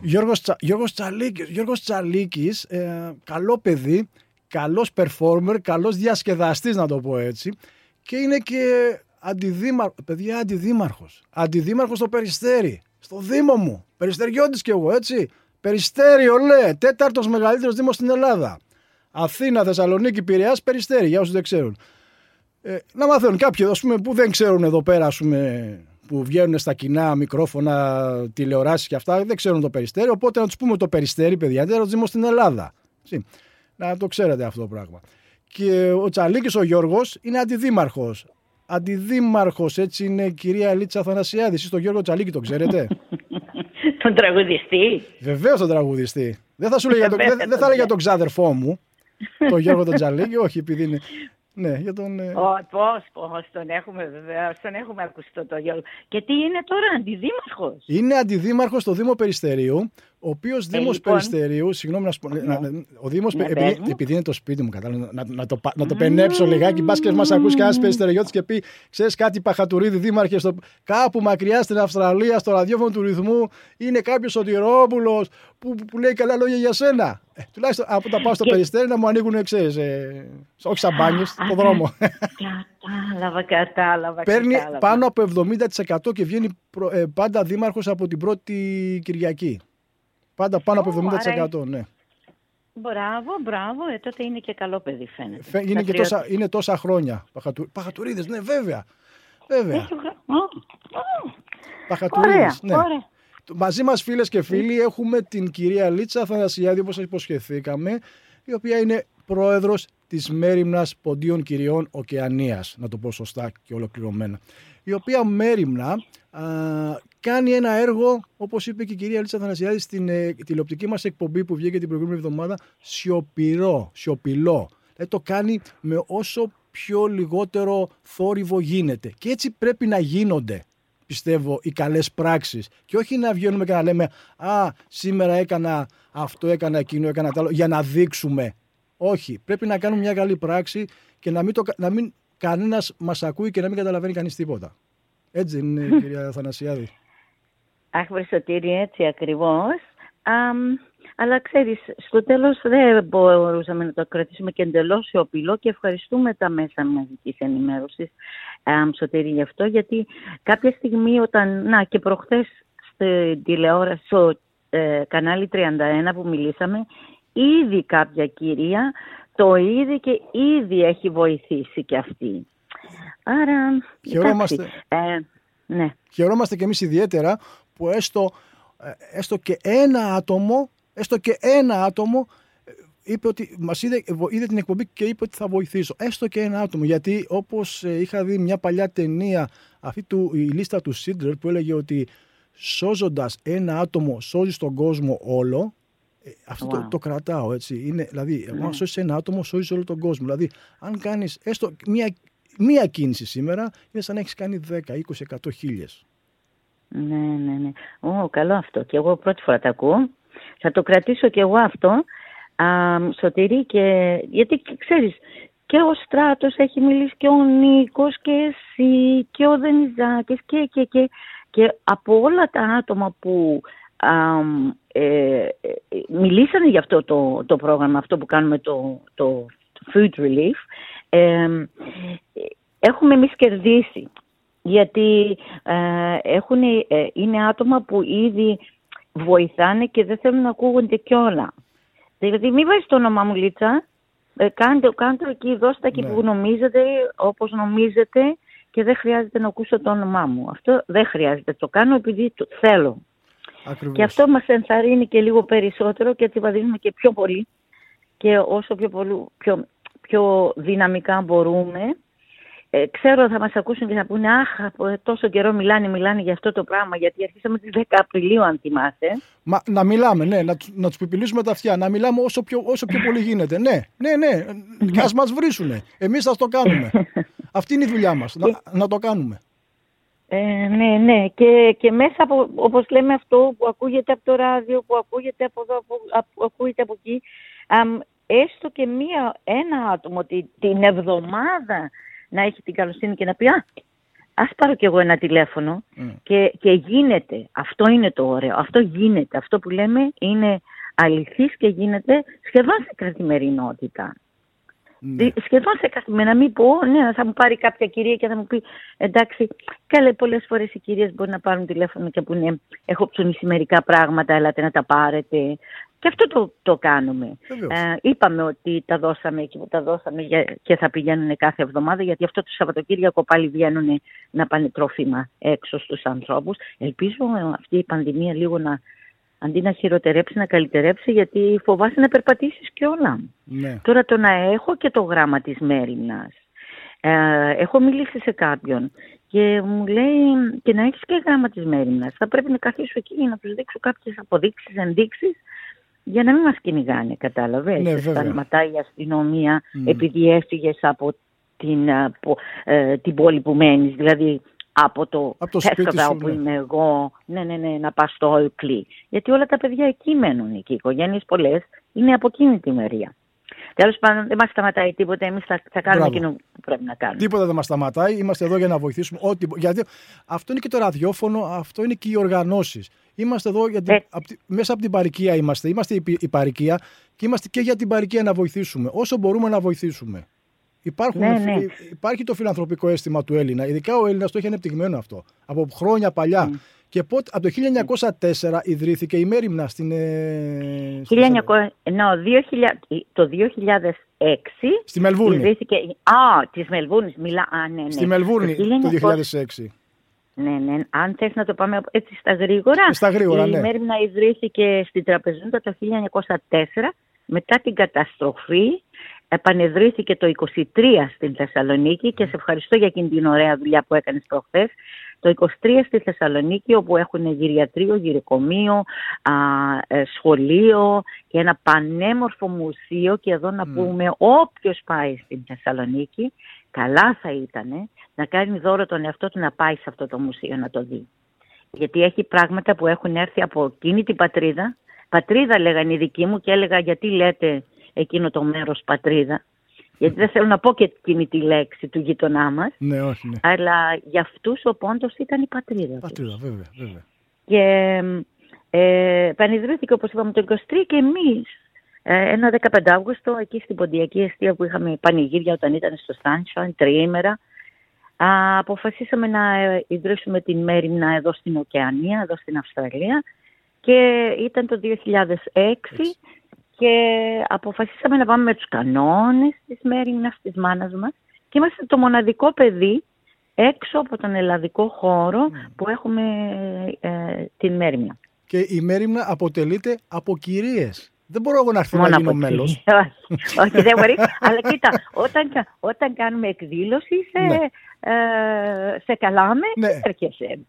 Γιώργος, Τσα, Γιώργος Τσαλίκης, Γιώργος Τσαλίκης ε, καλό παιδί, καλός performer, καλός διασκεδαστής να το πω έτσι, και είναι και αντιδήμαρχος, παιδιά αντιδήμαρχος, αντιδήμαρχος στο Περιστέρι, στο Δήμο μου, Περιστεριώτης κι εγώ έτσι, Περιστέρι ολέ, τέταρτος μεγαλύτερος δήμος στην Ελλάδα. Αθήνα, Θεσσαλονίκη, Πειραιάς, Περιστέρι, για όσους δεν ξέρουν. Ε, να μαθαίνουν κάποιοι εδώ, ας πούμε, που δεν ξέρουν εδώ πέρα, ας πούμε, που βγαίνουν στα κοινά μικρόφωνα, τηλεοράσεις και αυτά, δεν ξέρουν το Περιστέρι. Οπότε να τους πούμε το Περιστέρι, παιδιά, είναι ένας δήμος στην Ελλάδα. Έτσι. Να το ξέρετε αυτό το πράγμα. Και ο Τσαλίκης ο Γιώργος είναι αντιδήμαρχος. Αντιδήμαρχος, έτσι είναι η κυρία Λίτσα Αθανασιάδη. Εσείς τον Γιώργο Τσαλίκη τον ξέρετε? Τον τραγουδιστή. Βεβαίως τον τραγουδιστή. Δεν θα σου λέει για τον, δεν, δεν θα λέει για τον ξάδερφό μου, τον Γιώργο τον Τσαλίκη, όχι επειδή είναι. Ναι, για τον. Ε... Oh, πώς, πώς, τον έχουμε βεβαίως, τον έχουμε ακουστεί το Γιώργο. Και τι είναι τώρα, αντιδήμαρχος? Είναι αντιδήμαρχος στο Δήμο Περιστερίου, ο οποίος ε, Δήμος λοιπόν... Περιστερίου, συγγνώμη να σου πω, να, ο Δήμος, ναι, επειδή, επειδή είναι το σπίτι μου, κατάλαβα, να, να, το, να το mm. πενέψω λιγάκι, μπας και μας ακούσει κανένας Περιστεριώτης και πει, ξέρεις κάτι Παχατουρίδη δήμαρχε, στο, κάπου μακριά στην Αυστραλία, στο ραδιόφωνο του ρυθμού, είναι κάποιος Σωτηρόπουλος που, που λέει καλά λόγια για σένα. Ε, τουλάχιστον από τα πάω στο και... Περιστέρι να μου ανοίγουν, ξέρεις, ε, όχι σαν μπάνιες, στο δρόμο. Κατάλαβα, κατάλαβα. Παίρνει κατάλαβα. πάνω από εβδομήντα τοις εκατό και βγαίνει προ, ε, πάντα δήμαρχος από την πρώτη Κυριακή. Πάντα πάνω oh, από εβδομήντα τοις εκατό, άρα... ναι. Μπράβο, μπράβο, ε, τότε είναι και καλό παιδί φαίνεται. Φε, είναι, και τόσα, είναι τόσα χρόνια. Παχατου, Παχατουρίδες, ναι, βέβαια. Βέβαια. Παχατουρίδες, ναι. Ωραία. Μαζί μας, φίλες και φίλοι, έχουμε την κυρία Λίτσα Αθανασιάδη, όπως υποσχεθήκαμε, η οποία είναι πρόεδρος της Μέριμνας Ποντίων Κυριών Οκεανίας, να το πω σωστά και ολοκληρωμένα. Η οποία Μέριμνα α, κάνει ένα έργο, όπως είπε και η κυρία Λίτσα Αθανασιάδη στην ε, τηλεοπτική μας εκπομπή που βγήκε την προηγούμενη εβδομάδα, σιωπηρό, σιωπηλό. Δηλαδή το κάνει με όσο πιο λιγότερο θόρυβο γίνεται. Και έτσι πρέπει να γίνονται, πιστεύω, οι καλές πράξεις. Και όχι να βγαίνουμε και να λέμε «Α, σήμερα έκανα αυτό, έκανα εκείνο, έκανα τ' άλλο», για να δείξουμε. Όχι, πρέπει να κάνουμε μια καλή πράξη και να μην, το, να μην κανένας μας ακούει και να μην καταλαβαίνει κανείς τίποτα. Έτσι είναι η κυρία Αθανασιάδη. Αχ, Βρυσοτήρη, έτσι ακριβώς. Α, αλλά ξέρεις, στο τέλος δεν μπορούσαμε να το κρατήσουμε και εντελώς σιωπηλό και ευχαριστούμε τα μέσα μαζικής ενημέρωσης, Σωτήρη, γι' αυτό, γιατί κάποια στιγμή όταν, να και προχθές στη τηλεόραση, στο ε, κανάλι τριάντα ένα που μιλήσαμε, ήδη κάποια κυρία το είδε και ήδη έχει βοηθήσει και αυτή. Άρα, χαιρόμαστε, ε, ναι. χαιρόμαστε και εμείς ιδιαίτερα που έστω, έστω και ένα άτομο, έστω και ένα άτομο είπε ότι μας είδε, είδε την εκπομπή και είπε ότι θα βοηθήσω. Έστω και ένα άτομο, γιατί όπως είχα δει μια παλιά ταινία, αυτή του, η λίστα του Σίντρερ, που έλεγε ότι σώζοντας ένα άτομο σώζεις τον κόσμο όλο. Αυτό wow. το, το κρατάω, έτσι. Είναι, δηλαδή, αν σώσεις ένα άτομο, σώζεις όλο τον κόσμο. Δηλαδή, αν κάνεις έστω μία, μία κίνηση σήμερα, είναι σαν να έχεις κάνει δέκα, είκοσι, εκατό χίλιες. Ναι, ναι, ναι. Ω, καλό αυτό. Και εγώ πρώτη φορά το ακούω. Θα το κρατήσω και εγώ αυτό, α, Σωτήρη, και... γιατί ξέρεις, και ο Στράτος έχει μιλήσει και ο Νίκος και εσύ και ο Δενιζάκης και, και, και, και από όλα τα άτομα που α, ε, ε, μιλήσανε για αυτό το, το πρόγραμμα, αυτό που κάνουμε το, το Food Relief, ε, έχουμε εμείς κερδίσει. Γιατί ε, έχουν, ε, είναι άτομα που ήδη βοηθάνε και δεν θέλουν να ακούγονται κιόλα. Δηλαδή μην βάζεις το όνομά μου, Λίτσα, ε, κάντε, κάντε εκεί, δώστε εκεί ναι. που νομίζετε, όπως νομίζετε, και δεν χρειάζεται να ακούσω το όνομά μου. Αυτό δεν χρειάζεται, το κάνω επειδή το θέλω. Ακριβώς. Και αυτό μας ενθαρρύνει και λίγο περισσότερο και έτσι βαδίζουμε και πιο πολύ και όσο πιο, πολύ, πιο, πιο δυναμικά μπορούμε. Ε, ξέρω θα μας ακούσουν και θα πούνε αχ, από τόσο καιρό μιλάνε, μιλάνε για αυτό το πράγμα, γιατί αρχίσαμε τις δέκα Απριλίου, αν θυμάστε. Μα να μιλάμε, ναι, να, να τους πιπιλήσουμε τα αυτιά, να μιλάμε όσο πιο, όσο πιο πολύ γίνεται. Ναι, ναι, ναι, και ας μας βρίσουνε. Εμείς θα το κάνουμε. Αυτή είναι η δουλειά μας, να, να το κάνουμε. Ε, ναι, ναι, και, και μέσα από, όπως λέμε, αυτό που ακούγεται από το ράδιο, που ακούγεται από εδώ, που, που ακούγεται από εκεί, αμ, έστω και μία, ένα άτομο την, την εβδομάδα να έχει την καλοσύνη και να πει «Α, ας πάρω κι εγώ ένα τηλέφωνο Mm. και, και γίνεται. Αυτό είναι το ωραίο. Αυτό γίνεται. Αυτό που λέμε είναι αληθής και γίνεται σχεδόν σε καθημερινότητα. Ναι. Σχεδόν σε καθημερινά, να μην πω, ναι, θα μου πάρει κάποια κυρία και θα μου πει εντάξει, καλέ, πολλές φορές οι κυρίες μπορεί να πάρουν τηλέφωνο και που είναι, έχω ψωνίσει μερικά πράγματα, ελάτε να τα πάρετε. Και αυτό το, το κάνουμε. Ε, είπαμε ότι τα δώσαμε και τα δώσαμε για, και θα πηγαίνουν κάθε εβδομάδα, γιατί αυτό το Σαββατοκύριακο πάλι βγαίνουν να πάνε τρόφιμα έξω στους ανθρώπους. Ελπίζω αυτή η πανδημία λίγο να, αντί να χειροτερέψει, να καλυτερέψει, γιατί φοβάσαι να περπατήσεις και όλα. Ναι. Τώρα το να έχω και το γράμμα της μέριμνας. Ε, έχω μιλήσει σε κάποιον και μου λέει και να έχεις και γράμμα της μέριμνας. Θα πρέπει να καθίσω εκεί για να τους δείξω κάποιες αποδείξεις, ενδείξεις, για να μην μας κυνηγάνε, κατάλαβες. Ναι, σταματάει η αστυνομία Mm. επειδή έφυγες από την, από, ε, την πόλη που μένεις. Δηλαδή από το, Από το σπίτι Πέσκαδα σου, όπου ναι. είμαι εγώ, ναι, ναι, ναι, να πας στο Όικλι. Γιατί όλα τα παιδιά εκεί μένουν, εκεί οι οικογένειες πολλές είναι από εκείνη τη μερία. Τέλος πάντων, δεν μας σταματάει τίποτα. Εμείς θα, θα κάνουμε Μπράβο. εκείνο που πρέπει να κάνουμε. Τίποτα δεν μας σταματάει. Είμαστε εδώ για να βοηθήσουμε. Ό,τι... Γιατί αυτό είναι και το ραδιόφωνο, αυτό είναι και οι οργανώσεις. Είμαστε εδώ γιατί Ε. απ' τη... μέσα από την παροικία είμαστε. Είμαστε η, η παροικία και είμαστε και για την παροικία να βοηθήσουμε. Όσο μπορούμε να βοηθήσουμε. Υπάρχουν, Ναι, ναι. Υπάρχει το φιλανθρωπικό αίσθημα του Έλληνα. Ειδικά ο Έλληνας το έχει ανεπτυγμένο αυτό. Από χρόνια παλιά. Mm. Και πότε, από το χίλια εννιακόσια τέσσερα ιδρύθηκε η Μέριμνα στην. Ε, χίλια εννιακόσια, no, δύο χιλιάδες, το δύο χιλιάδες έξι στη Μελβούρνη. Ιδρύθηκε, α, της Μελβούρνης, μιλά, α, ναι, ναι. Στη Μελβούρνη το το δύο χιλιάδες έξι. Ναι, ναι. Αν θες να το πάμε έτσι στα γρήγορα. Στα γρήγορα, η ναι. Μέριμνα ιδρύθηκε στην Τραπεζούντα το χίλια εννιακόσια τέσσερα. Μετά την καταστροφή επανεδρύθηκε το είκοσι τρία στην Θεσσαλονίκη και σε ευχαριστώ για εκείνη την ωραία δουλειά που έκανες προχθές. Το είκοσι τρία στη Θεσσαλονίκη, όπου έχουν γυριατρίο, γυροκομείο, α, ε, σχολείο και ένα πανέμορφο μουσείο. Και εδώ να Mm. πούμε, όποιος πάει στην Θεσσαλονίκη, καλά θα ήταν να κάνει δώρο τον εαυτό του να πάει σε αυτό το μουσείο να το δει. Γιατί έχει πράγματα που έχουν έρθει από εκείνη την πατρίδα. Πατρίδα λέγανε οι δικοί μου και έλεγα γιατί λέτε εκείνο το μέρος πατρίδα. Γιατί δεν θέλω να πω και εκείνη τη λέξη του γείτονά μας. Ναι, όχι, ναι. Αλλά για αυτούς ο Πόντος ήταν η πατρίδα. Πατρίδα, τους. βέβαια, βέβαια. Και ε, επανειδρύθηκε, όπως είπαμε, το είκοσι τρία και εμείς ε, ένα δεκαπέντε Αύγουστο εκεί στην Ποντιακή Εστία που είχαμε πανηγύρια όταν ήταν στο Sunshine, τριήμερα, α, αποφασίσαμε να ε, ιδρύσουμε την Μέριμνα εδώ στην Οκεανία, εδώ στην Αυστραλία, και ήταν το δύο χιλιάδες έξι. Έτσι. Και αποφασίσαμε να πάμε με τους κανόνες της Μέριμνας, της μάνας μας, και είμαστε το μοναδικό παιδί έξω από τον ελλαδικό χώρο mm. που έχουμε ε, την Μέριμνα. Και η Μέριμνα αποτελείται από κυρίες. Δεν μπορώ εγώ να έρθω να γίνω μέλος. Όχι, όχι, δεν μπορεί. Αλλά κοίτα, όταν, όταν κάνουμε εκδήλωση σε, ναι. ε, σε καλάμε, ναι. έρχεσαι.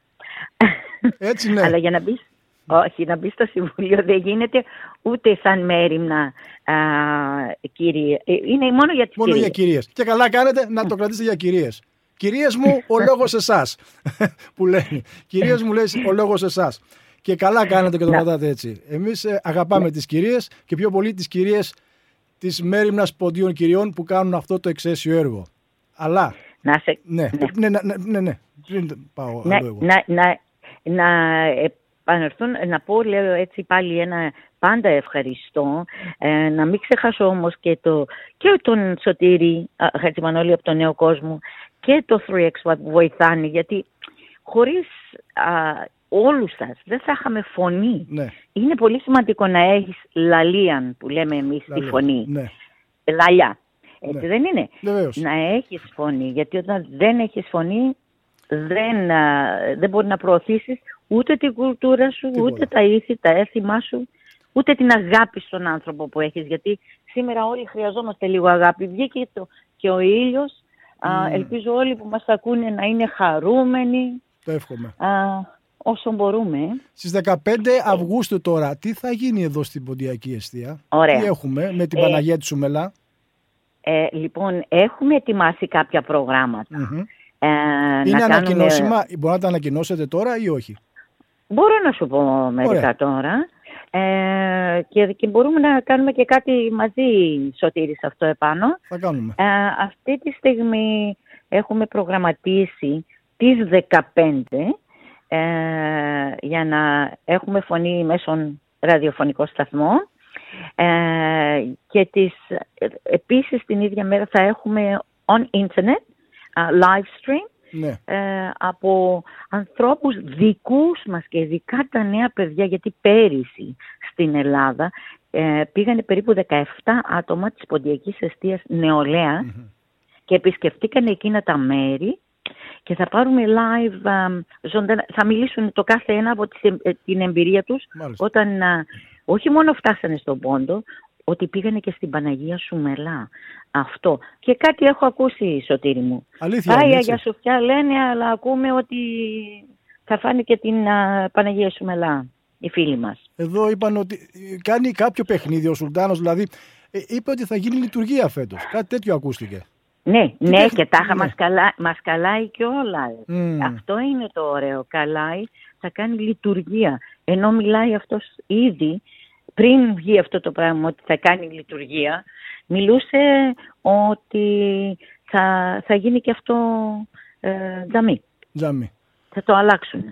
Έτσι, ναι. Αλλά για να μπεις, όχι, να μπει στο Συμβούλιο δεν γίνεται ούτε σαν Μέριμνα, α, κύριε. Είναι μόνο για τις μόνο κυρίες. για κυρίες. Και καλά κάνετε να το κρατήσετε για κυρίες. Κυρίες μου, ο λόγος εσάς. Που λένε. Κυρίες μου, λέει ο λόγος εσάς. Και καλά κάνετε και το κρατάτε έτσι. Εμείς ε, αγαπάμε ναι. τις κυρίες και πιο πολύ τις κυρίες της Μέριμνας Ποντίων Κυριών που κάνουν αυτό το εξαίσιο έργο. Αλλά. Να σε... Ναι, ναι, ναι, ναι, ναι, ναι. Πριν πάω να, αλλού εγώ. Να, να, να επανερθούν, να πω, λέω έτσι πάλι ένα πάντα ευχαριστώ. Ε, να μην ξεχάσω όμως και, το, και τον Σωτήρη Χατζημανόλη από τον Νέο Κόσμο και το θρι εξ βάι που βοηθάνε, γιατί χωρίς α, όλους σας δεν θα είχαμε φωνή. Ναι. Είναι πολύ σημαντικό να έχεις λαλίαν που λέμε εμείς τη φωνή. Ναι. Λαλιά. Έτσι ναι. δεν είναι. Βεβαίως. Να έχεις φωνή, γιατί όταν δεν έχεις φωνή δεν, α, δεν μπορεί να προωθήσεις ούτε την κουλτούρα σου, Τίποτα. ούτε τα ήθη, τα έθιμά σου, ούτε την αγάπη στον άνθρωπο που έχεις. Γιατί σήμερα όλοι χρειαζόμαστε λίγο αγάπη. Βγήκε το, και ο ήλιος. Mm. Α, ελπίζω όλοι που μας ακούνε να είναι χαρούμενοι. Το εύχομαι. Α, όσο μπορούμε. Στις δεκαπέντε Αυγούστου τώρα, τι θα γίνει εδώ στην Ποντιακή Εστία? Ωραία. Τι έχουμε με την ε, Παναγία Σουμελά? Ε, λοιπόν, έχουμε ετοιμάσει κάποια προγράμματα. Mm-hmm. Ε, Είναι να ανακοινώσιμα, κάνουμε... μπορείτε να τα ανακοινώσετε τώρα ή όχι? Μπορώ να σου πω μερικά Ωραία. τώρα. Ε, και, και μπορούμε να κάνουμε και κάτι μαζί, Σωτήρη, σε αυτό επάνω. Θα κάνουμε. Ε, αυτή τη στιγμή έχουμε προγραμματίσει τις δεκαπέντε ε, για να έχουμε φωνή μέσω ραδιοφωνικό σταθμό ε, και τις, επίσης την ίδια μέρα θα έχουμε on internet uh, live stream ναι. ε, από ανθρώπους δικούς μας και ειδικά τα νέα παιδιά, γιατί πέρυσι στην Ελλάδα ε, πήγανε περίπου δεκαεπτά άτομα της ποντιακής εστίας νεολαία mm-hmm. και επισκεφτήκαν εκείνα τα μέρη και θα πάρουμε live, uh, ζωντανα, θα μιλήσουν το κάθε ένα από τις, ε, την εμπειρία τους Μάλιστα. όταν uh, όχι μόνο φτάσανε στον Πόντο, ότι πήγανε και στην Παναγία Σουμελά. Αυτό. Και κάτι έχω ακούσει, Σωτήρη μου. Αλήθεια, Πάει η Αγία Σοφιά λένε, αλλά ακούμε ότι θα φάνε και την uh, Παναγία Σουμελά, οι φίλοι μας. Εδώ είπαν ότι κάνει κάποιο παιχνίδι ο Σουλτάνος, δηλαδή ε, είπε ότι θα γίνει λειτουργία φέτος. Κάτι τέτοιο ακούστηκε. Ναι, Τι ναι, παιχν... και τάχα ναι. μας, καλά, μας καλάει και όλα. Mm. Αυτό είναι το ωραίο. Καλάει, θα κάνει λειτουργία. Ενώ μιλάει αυτός ήδη, πριν βγει αυτό το πράγμα ότι θα κάνει λειτουργία, μιλούσε ότι θα, θα γίνει και αυτό ε, τζαμί. Τζαμί. Θα το αλλάξουν.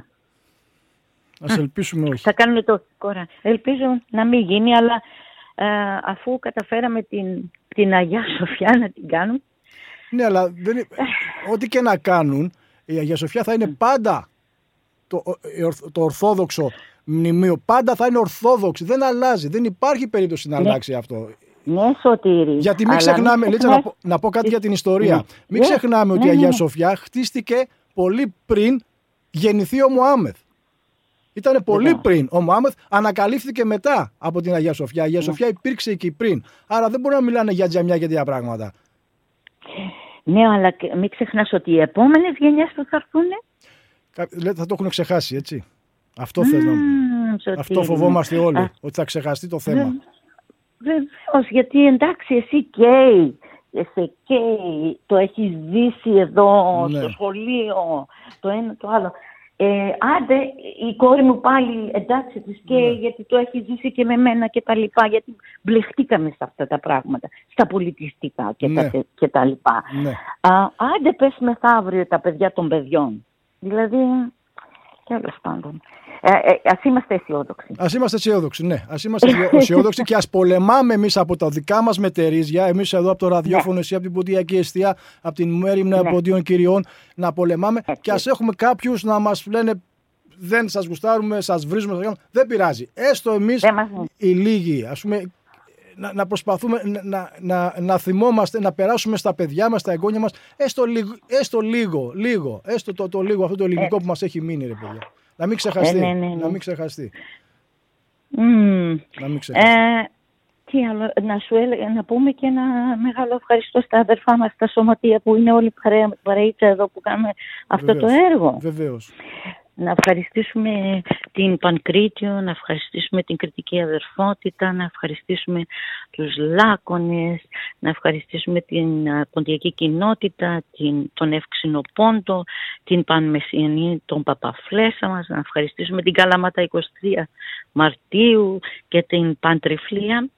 Ας ελπίσουμε όχι. Θα κάνουν το κόρα. Ελπίζω να μην γίνει, αλλά ε, αφού καταφέραμε την, την Αγία Σοφιά να την κάνουμε. Ναι, αλλά δεν, ό,τι και να κάνουν, η Αγία Σοφιά θα είναι πάντα το, το ορθόδοξο μνημείο. Πάντα θα είναι ορθόδοξη. Δεν αλλάζει. Δεν υπάρχει περίπτωση να ναι. αλλάξει αυτό. Ναι, Σωτήρη. Γιατί μην ξεχνάμε, μην Λίτσα, να, πω, να πω κάτι για την ιστορία. Ναι. Μην ξεχνάμε ναι, ότι ναι, η Αγία ναι. Σοφιά χτίστηκε πολύ πριν γεννηθεί ο Μωάμεθ. Ήταν πολύ yeah. πριν. Ο Μωάμεθ ανακαλύφθηκε μετά από την Αγία Σοφιά. Η Αγία yeah. Σοφιά υπήρξε εκεί πριν. Άρα δεν μπορούν να μιλάνε για τζαμιά και τέτοια πράγματα. Ναι, αλλά μην ξεχνάς ότι οι επόμενες γενιές που θα έρθουν θα το έχουν ξεχάσει, έτσι. Αυτό mm, θες να μου. Αυτό φοβόμαστε όλοι, Α, ότι θα ξεχαστεί το θέμα. Βεβαίως, γιατί εντάξει εσύ καίει, εσύ καίει, το έχεις ζήσει εδώ ναι. στο σχολείο, το ένα το άλλο. Ε, άντε η κόρη μου πάλι εντάξει της καίει ναι. γιατί το έχει ζήσει και με μένα και τα λοιπά, γιατί μπλεχτήκαμε σε αυτά τα πράγματα, στα πολιτιστικά και, ναι. τα, και τα λοιπά. Ναι. Α, άντε πες μεθαύριο τα παιδιά των παιδιών. Δηλαδή, τέλος πάντων. Ε, ε, ας είμαστε αισιόδοξοι. Ας είμαστε αισιόδοξοι, ναι. Ας είμαστε αισιόδοξοι και ας πολεμάμε εμείς από τα δικά μας μετερίζια, εμείς εδώ από το ραδιόφωνο, ναι. εσύ από την ποντιακή εστία, από την μέριμνα ναι. ποντίων κυριών, να πολεμάμε έτσι. Και ας έχουμε κάποιους να μας λένε δεν σας γουστάρουμε, σας βρίζουμε, δεν πειράζει. Έστω εμείς οι λίγοι, ας πούμε, να, να προσπαθούμε να, να, να θυμόμαστε, να περάσουμε στα παιδιά μας, στα εγγόνια μας, έστω, λίγο, έστω λίγο, λίγο, έστω το, το λίγο, αυτό το ελληνικό ε. που μας έχει μείνει, ρε παιδιά. Να μην ξεχαστεί. Ε, ναι, ναι, ναι. Να μην ξεχαστεί. Mm. Να μην ξεχαστεί. Ε, τι άλλο, να σου έλεγα, να πούμε και ένα μεγάλο ευχαριστώ στα αδερφά μας, στα σωματεία που είναι όλοι παρέα, παρείτσα εδώ που κάνουμε αυτό Βεβαίως. το έργο. Βεβαίως. Να ευχαριστήσουμε την Πανκρίτιο, να ευχαριστήσουμε την Κρητική Αδερφότητα, να ευχαριστήσουμε τους Λάκωνες, να ευχαριστήσουμε την ποντιακή κοινότητα, την, τον Εύξηνο Πόντο, την Πανμεσσιανή, τον Παπαφλέσσα μας, να ευχαριστήσουμε την Καλαμάτα είκοσι τρία Μαρτίου και την Παντριφλία,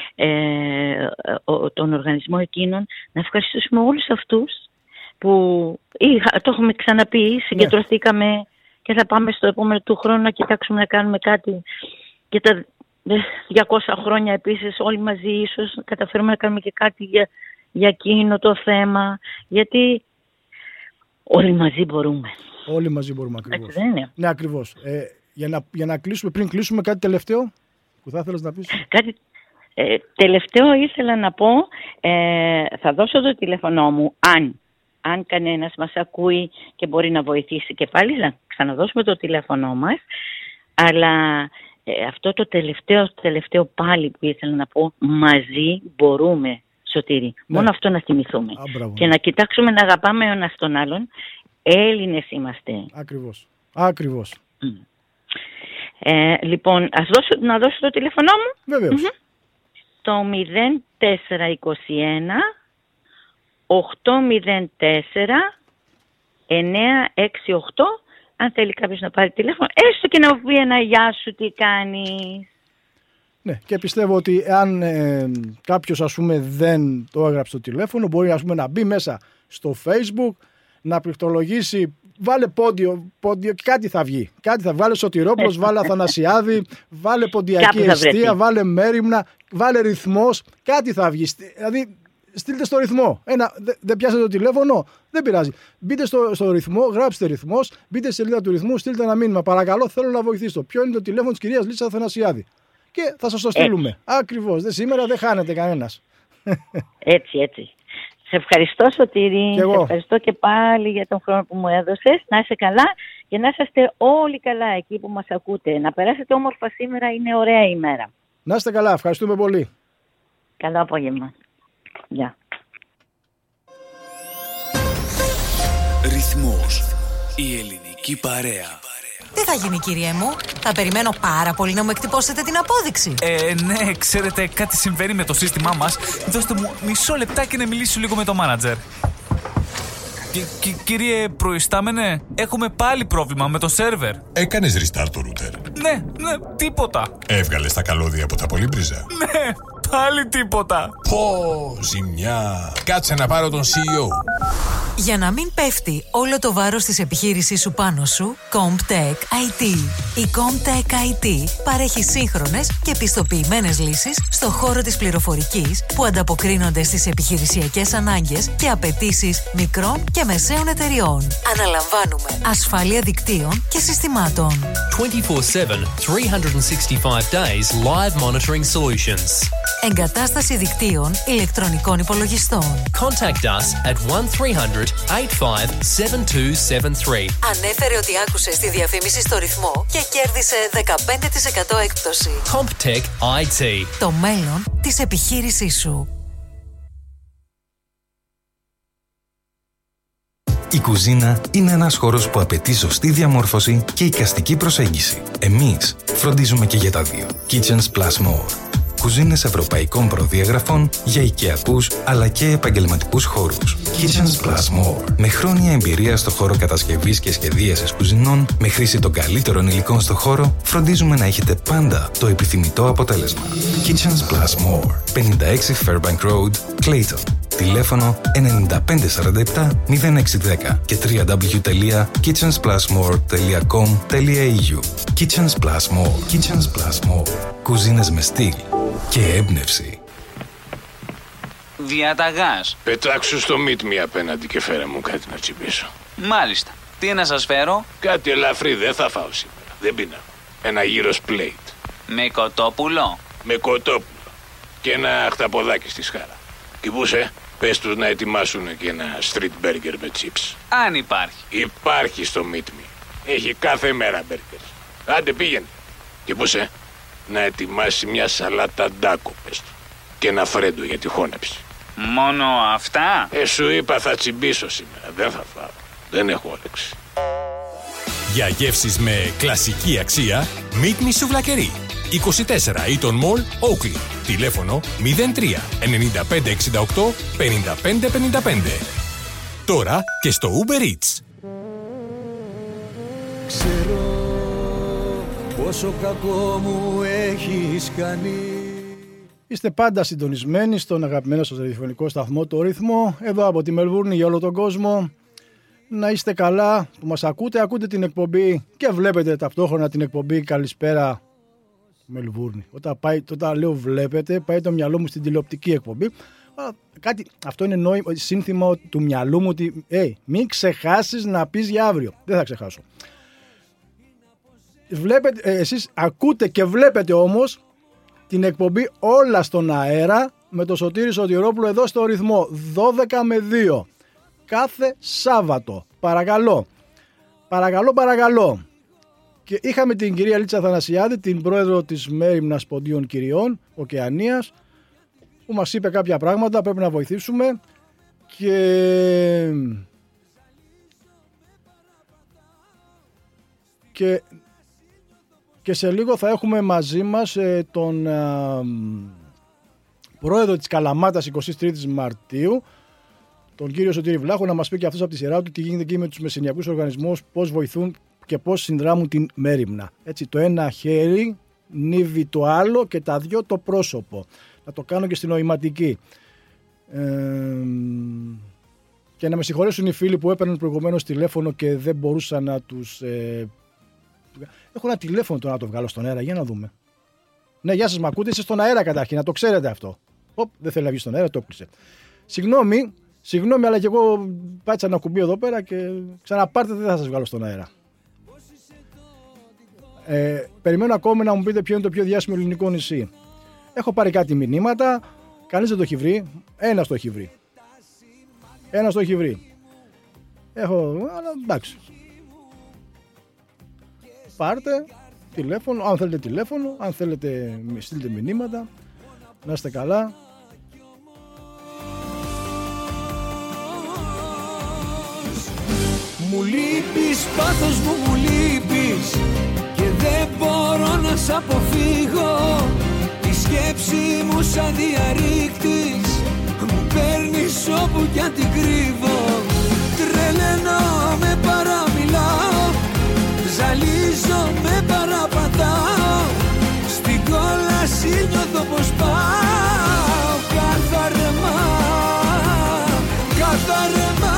ε, τον οργανισμό εκείνων, να ευχαριστήσουμε όλους αυτούς που είχα, το έχουμε ξαναπεί, συγκεντρωθήκαμε ναι. και θα πάμε στο επόμενο του χρόνου να κοιτάξουμε να κάνουμε κάτι και τα διακόσια χρόνια επίσης όλοι μαζί ίσως καταφέρουμε να κάνουμε και κάτι για, για εκείνο το θέμα, γιατί όλοι μαζί μπορούμε. Όλοι μαζί μπορούμε ακριβώς. Έτσι δεν είναι? Ναι, ακριβώς. Ε, για, να, για να κλείσουμε, πριν κλείσουμε κάτι τελευταίο που θα ήθελες να πεις. Κάτι ε, τελευταίο ήθελα να πω, ε, θα δώσω το τηλέφωνο μου αν Αν κανένας μας ακούει και μπορεί να βοηθήσει και πάλι να ξαναδώσουμε το τηλέφωνο μας. Αλλά ε, αυτό το τελευταίο, το τελευταίο πάλι που ήθελα να πω, μαζί μπορούμε, Σωτήρη. Ναι. Μόνο αυτό να θυμηθούμε. Α, και να κοιτάξουμε να αγαπάμε ο ένας τον άλλον. Έλληνες είμαστε. Ακριβώς. Ακριβώς. Mm. Ε, λοιπόν, ας δώσω, να δώσω το τηλέφωνο μου. Βεβαίως. Mm-hmm. Το μηδέν τέσσερα είκοσι ένα οκτώ μηδέν τέσσερα εννιά έξι οκτώ. Αν θέλει κάποιος να πάρει τηλέφωνο, έστω και να πει ένα γεια σου, τι κάνεις. Ναι, και πιστεύω ότι αν ε, κάποιος ας πούμε δεν το έγραψε το τηλέφωνο, μπορεί ας πούμε να μπει μέσα στο Facebook, να πληκτρολογήσει βάλε πόντιο, πόντιο, κάτι θα βγει. Κάτι θα βάλε Σωτηρόπουλος, βάλε Αθανασιάδη, βάλε ποντιακή εστία, βάλε Μέριμνα, βάλε ρυθμός, κάτι θα βγει. Δηλαδή, στείλτε στο ρυθμό. Ένα, δεν δε πιάσετε το τηλέφωνο, δεν πειράζει. Μπείτε στο, στο ρυθμό, γράψτε ρυθμός, μπείτε στη σελίδα του ρυθμού, στείλτε ένα μήνυμα. Παρακαλώ, θέλω να βοηθήσω. Ποιο είναι το τηλέφωνο της κυρίας Λίτσας Αθανασιάδη. Και θα σας το στείλουμε. Ακριβώς. Δεν σήμερα δεν χάνεται κανένας. Έτσι, έτσι. Σε ευχαριστώ, Σωτήρη. Σε ευχαριστώ και πάλι για τον χρόνο που μου έδωσες. Να είσαι καλά και να είσαστε όλοι καλά εκεί που μας ακούτε. Να περάσετε όμορφα σήμερα, είναι ωραία ημέρα. Να είστε καλά. Ευχαριστούμε πολύ. Καλό απόγευμα. Γεια. Ρυθμός. Η ελληνική παρέα. Τι θα γίνει, κύριέ μου? Θα περιμένω πάρα πολύ να μου εκτυπώσετε την απόδειξη. Ε, ναι, ξέρετε, κάτι συμβαίνει με το σύστημά μας. Δώστε μου μισό λεπτάκι να μιλήσω λίγο με το μάνατζερ. Κύριε προϊστάμενε, έχουμε πάλι πρόβλημα με το σερβερ. Έκανες restart το router? Ναι, ναι, τίποτα. Έβγαλες τα καλώδια από τα πολύπριζα? Ναι, πάλι τίποτα. Πω, ζημιά. Κάτσε να πάρω τον σι ι ο. Για να μην πέφτει όλο το βάρος της επιχείρησης σου πάνω σου, Comptech άι τι. Η Comptech άι τι παρέχει σύγχρονες και πιστοποιημένες λύσεις στο χώρο της πληροφορικής που ανταποκρίνονται στις επιχειρησιακές ανάγκες και απαιτήσεις μικρών και μεσαίων εταιριών. Αναλαμβάνουμε ασφάλεια δικτύων και συστημάτων. twenty-four seven, three hundred sixty-five days live monitoring solutions. Εγκατάσταση δικτύων ηλεκτρονικών υπολογιστών. Contact us at one three hundred eight five seven two seven three. Ανέφερε ότι άκουσε τη διαφήμιση στο ρυθμό και κέρδισε δεκαπέντε τοις εκατό έκπτωση. Comptech άι τι. Το μέλλον της επιχείρησής σου. Η κουζίνα είναι ένας χώρος που απαιτεί σωστή διαμόρφωση και εικαστική προσέγγιση. Εμείς φροντίζουμε και για τα δύο. Kitchens Plus More. Κουζίνες ευρωπαϊκών προδιαγραφών για οικιακούς αλλά και επαγγελματικούς χώρους. Kitchens Plus More. Με χρόνια εμπειρία στο χώρο κατασκευής και σχεδίασης κουζινών, με χρήση των καλύτερων υλικών στο χώρο, φροντίζουμε να έχετε πάντα το επιθυμητό αποτέλεσμα. Kitchens Plus More. πενήντα έξι Fairbank Road, Clayton. Τηλέφωνο εννιά πέντε τέσσερα επτά μηδέν έξι ένα μηδέν και double-u double-u double-u τελεία kitchens plus more τελεία com τελεία e u. Kitchens Plus More. Kitchens Plus More. Κουζίνες με στυλ και έμπνευση. Διαταγάς. Πετάξου στο meet me απέναντι και φέρα μου κάτι να τσιμπήσω. Μάλιστα. Τι να σας φέρω? Κάτι ελαφρύ, δεν θα φάω σήμερα. Δεν πεινάω. Ένα γύρος plate. Με κοτόπουλο. Με κοτόπουλο. Και ένα χταποδάκι στη σχάρα. Κιμπούσε, πες τους να ετοιμάσουν και ένα street burger με chips. Αν υπάρχει. Υπάρχει στο meet me. Έχει κάθε μέρα burgers. Άντε πήγαινε. Κιμπούσε, να ετοιμάσει μια σαλάτα ντάκο, πες του. Και ένα φρέντο για τη χώνεψη. Μόνο αυτά? Ε, σου είπα θα τσιμπήσω σήμερα. Δεν θα φάω. Δεν έχω όρεξη. Για γεύσεις με κλασική αξία, Meet Me Σουβλακερί. είκοσι τέσσερα Eaton Mall, Oakley. Τηλέφωνο μηδέν τρία εννιά πέντε εξήντα οκτώ πενήντα πέντε πενήντα πέντε. Τώρα και στο Uber Eats. Ξέρω πόσο κακό μου έχεις κάνει. Είστε πάντα συντονισμένοι στον αγαπημένο σας ραδιοφωνικό σταθμό Το Ρυθμό, εδώ από τη Μελβούρνη για όλο τον κόσμο. Να είστε καλά που μας ακούτε, ακούτε την εκπομπή και βλέπετε ταυτόχρονα την εκπομπή Καλησπέρα Μελβούρνη. Όταν, πάει, όταν λέω βλέπετε, πάει το μυαλό μου στην τηλεοπτική εκπομπή. Κάτι, αυτό είναι νόημα, σύνθημα του μυαλού μου ότι hey, μην ξεχάσεις να πεις για αύριο. Δεν θα ξεχάσω. Βλέπετε, ε, εσείς ακούτε και βλέπετε όμως την εκπομπή όλα στον αέρα με το Σωτήρη Σωτηρόπουλο εδώ στο Ρυθμό δώδεκα με δύο κάθε Σάββατο. Παρακαλώ, παρακαλώ, παρακαλώ. Και είχαμε την κυρία Λίτσα Αθανασιάδη, την πρόεδρο της Μέριμνας Ποντίων Κυριών Οκεανίας, που μας είπε κάποια πράγματα, πρέπει να βοηθήσουμε και... και και σε λίγο θα έχουμε μαζί μας ε, τον ε, πρόεδρο της Καλαμάτας εικοστή τρίτη Μαρτίου, τον κύριο Σωτήρη Βλάχο, να μας πει και αυτός από τη σειρά του τι γίνεται εκεί με τους μεσηνιακούς οργανισμούς, πώς βοηθούν και πώς συνδράμουν την Μέριμνα. Έτσι, το ένα χέρι νύβει το άλλο και τα δυο το πρόσωπο. Να το κάνω και στην νοηματική. Ε, Και να με συγχωρέσουν οι φίλοι που έπαιρναν προηγουμένως τηλέφωνο και δεν μπορούσαν να τους... Ε... Έχω ένα τηλέφωνο τώρα να το βγάλω στον αέρα, για να δούμε. Ναι, γεια σας, μ' ακούτε, είστε στον αέρα καταρχήν, να το ξέρετε αυτό. Οπ, δεν θέλει να βγει στον αέρα, το έκλεισε. Συγγνώμη, συγγνώμη, αλλά και εγώ πάτησα ένα κουμπί εδώ πέρα και ξαναπάρτε, δεν θα σας βγάλω στον αέρα. Ε, περιμένω ακόμη να μου πείτε ποιο είναι το πιο διάσημο ελληνικό νησί. Έχω πάρει κάτι μηνύματα, κανείς δεν το έχει βρει, ένας το έχει βρει. Ένας το έχει βρει. Έχω, αλλά εντάξει. Πάρτε τηλέφωνο, αν θέλετε τηλέφωνο, αν θέλετε στείλτε μηνύματα. Να είστε καλά. Μου λείπεις, πάθος μου μου λείπεις και δεν μπορώ να σ' αποφύγω. Η σκέψη μου σαν διαρρήκτης μου παίρνεις όπου κι αν την κρύβω. Τρελαίνω, με παραμιλάω, ζαλίζω, με παραπατάω. Στην κόλαση νιώθω πως πάω. Καθαρεμά, καθαρεμά.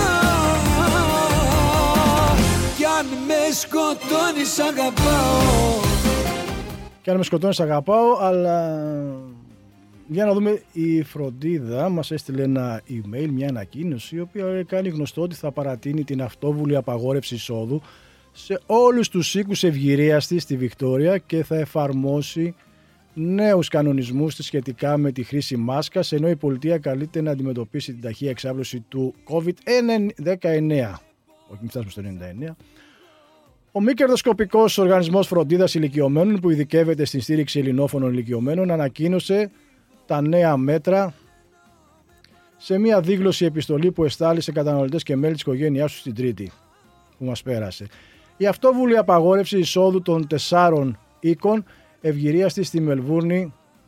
Κι αν με σκοτώνεις αγαπάω. Κι αν με σκοτώνεις αγαπάω, αλλά... Για να δούμε, η Φροντίδα μας έστειλε ένα email, μια ανακοίνωση, η οποία κάνει γνωστό ότι θα παρατείνει την αυτόβουλη απαγόρευση εισόδου σε όλους τους οίκους ευγυρίας της στη Βικτόρια και θα εφαρμόσει νέους κανονισμούς σχετικά με τη χρήση μάσκας, ενώ η πολιτεία καλείται να αντιμετωπίσει την ταχεία εξάπλωση του κόβιντ δεκαεννέα. Όχι, μην φτάσουμε στο ενενήντα εννέα. Ο μη κερδοσκοπικός οργανισμός φροντίδας ηλικιωμένων, που ειδικεύεται στην στήριξη ελληνόφωνων ηλικιωμένων, ανακοίνωσε τα νέα μέτρα σε μια δήλωση επιστολή που εστάλει σε καταναλωτές και μέλη της οικογένειάς τους την Τρίτη που μας πέρασε. Η αυτόβουλη απαγόρευση εισόδου των τεσσάρων οίκων ευγυρίας της στη Μελβούρνη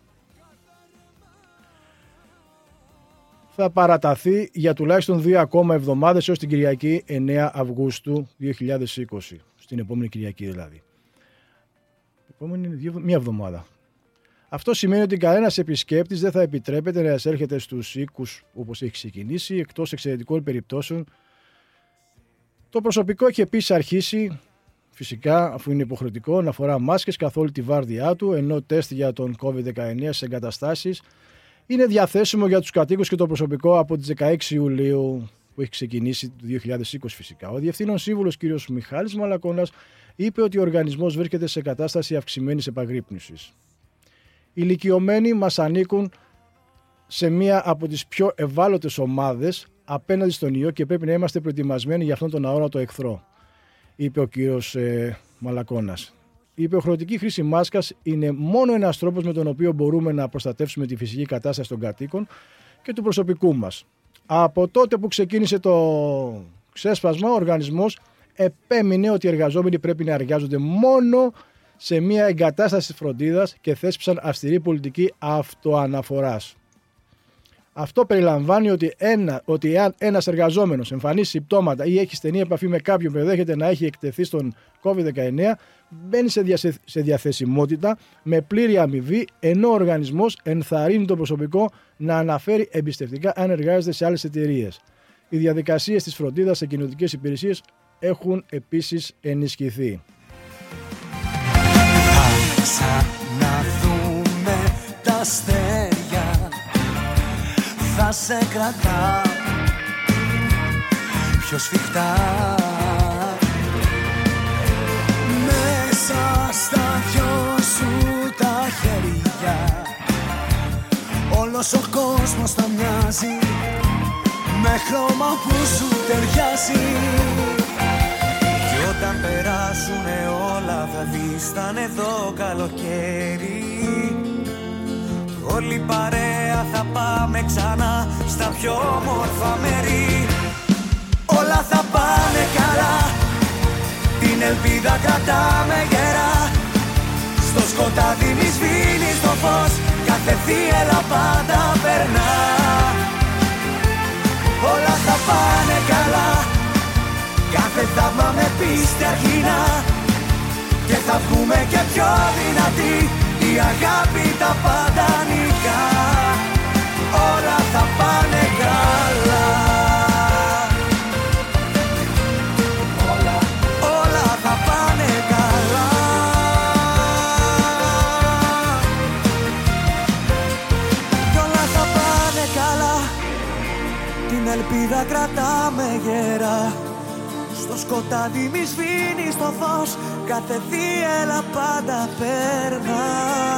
θα παραταθεί για τουλάχιστον δύο ακόμα εβδομάδες έως την Κυριακή εννέα Αυγούστου δύο χιλιάδες είκοσι. Στην επόμενη Κυριακή δηλαδή. Επόμενη είναι μία εβδομάδα. Αυτό σημαίνει ότι κανένας επισκέπτης δεν θα επιτρέπεται να εισέρχεται στους οίκους όπως έχει ξεκινήσει, εκτός εξαιρετικών περιπτώσεων. Το προσωπικό έχει επίσης αρχίσει, φυσικά αφού είναι υποχρεωτικό, να φορά μάσκες καθ' όλη τη βάρδιά του, ενώ τεστ για τον κόβιντ δεκαεννέα στις εγκαταστάσεις είναι διαθέσιμο για τους κατοίκους και το προσωπικό από τις δεκαέξι Ιουλίου που έχει ξεκινήσει το δύο χιλιάδες είκοσι φυσικά. Ο Διευθύνων Σύμβουλος κ. Μιχάλης Μαλακώνας είπε ότι ο οργανισμός βρίσκεται σε κατάσταση αυξημένης επαγρύπνησης. Οι ηλικιωμένοι μας ανήκουν σε μία από τις πιο ευάλωτες ομάδες απέναντι στον ιό και πρέπει να είμαστε προετοιμασμένοι για αυτόν τον αόρατο εχθρό, είπε ο κύριος ε, Μαλακώνας. Η υποχρεωτική χρήση μάσκας είναι μόνο ένας τρόπος με τον οποίο μπορούμε να προστατεύσουμε τη φυσική κατάσταση των κατοίκων και του προσωπικού μας. Από τότε που ξεκίνησε το ξέσπασμα, ο οργανισμός επέμεινε ότι οι εργαζόμενοι πρέπει να εργάζονται μόνο σε μια εγκατάσταση φροντίδας και θέσπισαν αυστηρή πολιτική αυτοαναφοράς. Αυτό περιλαμβάνει ότι, ένα, ότι εάν ένας εργαζόμενος εμφανίσει συμπτώματα ή έχει στενή επαφή με κάποιον που δέχεται να έχει εκτεθεί στον κόβιντ δεκαεννέα, μπαίνει σε, δια, σε διαθεσιμότητα με πλήρη αμοιβή, ενώ ο οργανισμός ενθαρρύνει το προσωπικό να αναφέρει εμπιστευτικά αν εργάζεται σε άλλες εταιρείες. Οι διαδικασίες της φροντίδας σε κοινωτικές υπηρεσίες έχουν επίσης ενισχυθεί. Ξαναδούμε τα αστέρια, θα σε κρατά πιο σφιχτά. Μέσα στα δυο σου τα χέρια όλος ο κόσμος θα μοιάζει με χρώμα που σου ταιριάζει. Κι όταν περάσουνε όλα θα δεις θα είναι εδώ καλοκαίρι. Όλη παρέα θα πάμε ξανά στα πιο όμορφα μέρη. Όλα θα πάνε καλά, την ελπίδα κρατάμε γερά. Στο σκοτάδι μη σβήνεις το φως, κάθε θύελα πάντα περνά. Όλα θα πάνε καλά, κάθε θαύμα με πίστη αρχινά. Και θα βγούμε και πιο δυνατοί, η αγάπη τα πάντα νικά. Όλα θα πάνε καλά. την ελπίδα κρατάμε γερά. Στο σκοτάδι μη σβήνει το φως, κάθε θύελα πάντα περνά.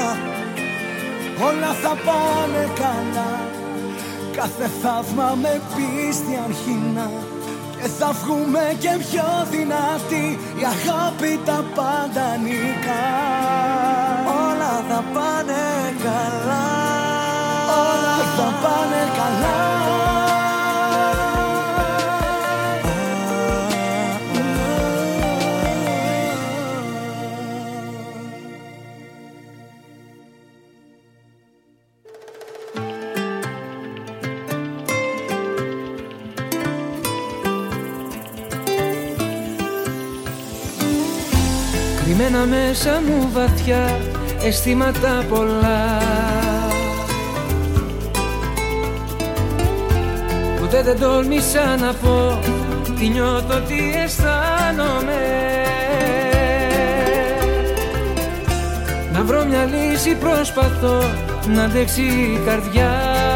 Όλα θα πάνε καλά, κάθε θαύμα με πίστη αρχινά. Και θα βγούμε και πιο δυνατοί, η αγάπη τα πάντα νικά. Όλα θα πάνε καλά, όλα θα πάνε καλά. Κρυμμένα μέσα μου βαθιά αισθήματα πολλά, ποτέ δεν τόλμησα να πω τι νιώθω, τι αισθάνομαι. Να βρω μια λύση προσπαθώ, να αντέξει η καρδιά,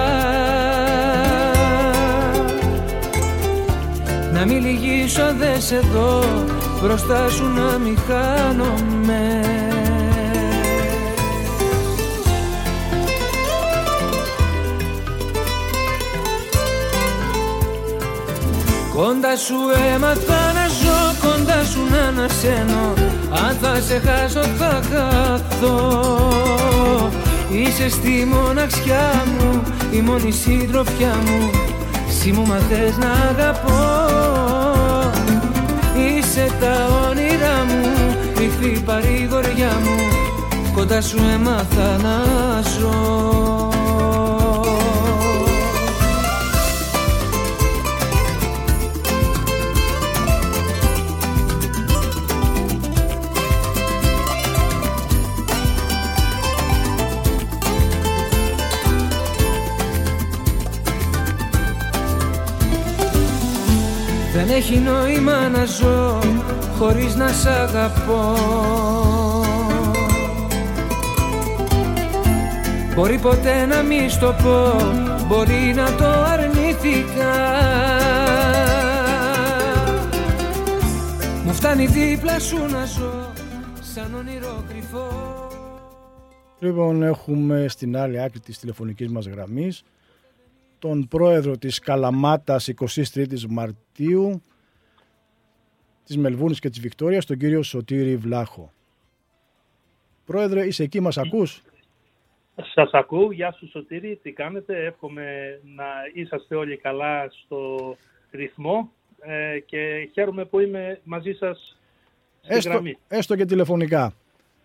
να μην λυγίσω αν δεν σε δω, μπροστά σου να μη χάνομαι. Κοντά σου έμαθα να ζω, κοντά σου να ανασένω. Αν θα σε χάσω θα χαθώ. Είσαι στη μοναξιά μου, η μόνη συντροφιά μου. Συ μου μαθες να αγαπώ. Είσαι τα όνειρά μου, κρυφή παρηγοριά μου. Κοντά σου έμαθα να ζω. Δεν έχει νόημα να ζω χωρίς να σ' αγαπώ. Μπορεί ποτέ να μη στο πω, μπορεί να το αρνήθηκα. Μου φτάνει δίπλα σου να ζω σαν όνειρο κρυφό. Λοιπόν, έχουμε στην άλλη άκρη της τηλεφωνικής μας γραμμής τον πρόεδρο της Καλαμάτας εικοστή τρίτη Μαρτίου, της Μελβούρνης και της Βικτόριας, τον κύριο Σωτήρη Βλάχο. Πρόεδρε, είσαι εκεί, μας ακούς? Σας ακούω, γεια σου Σωτήρη, τι κάνετε? Εύχομαι να είσαστε όλοι καλά στο ρυθμό ε, και χαίρομαι που είμαι μαζί σας στη έστω, γραμμή. Έστω και τηλεφωνικά.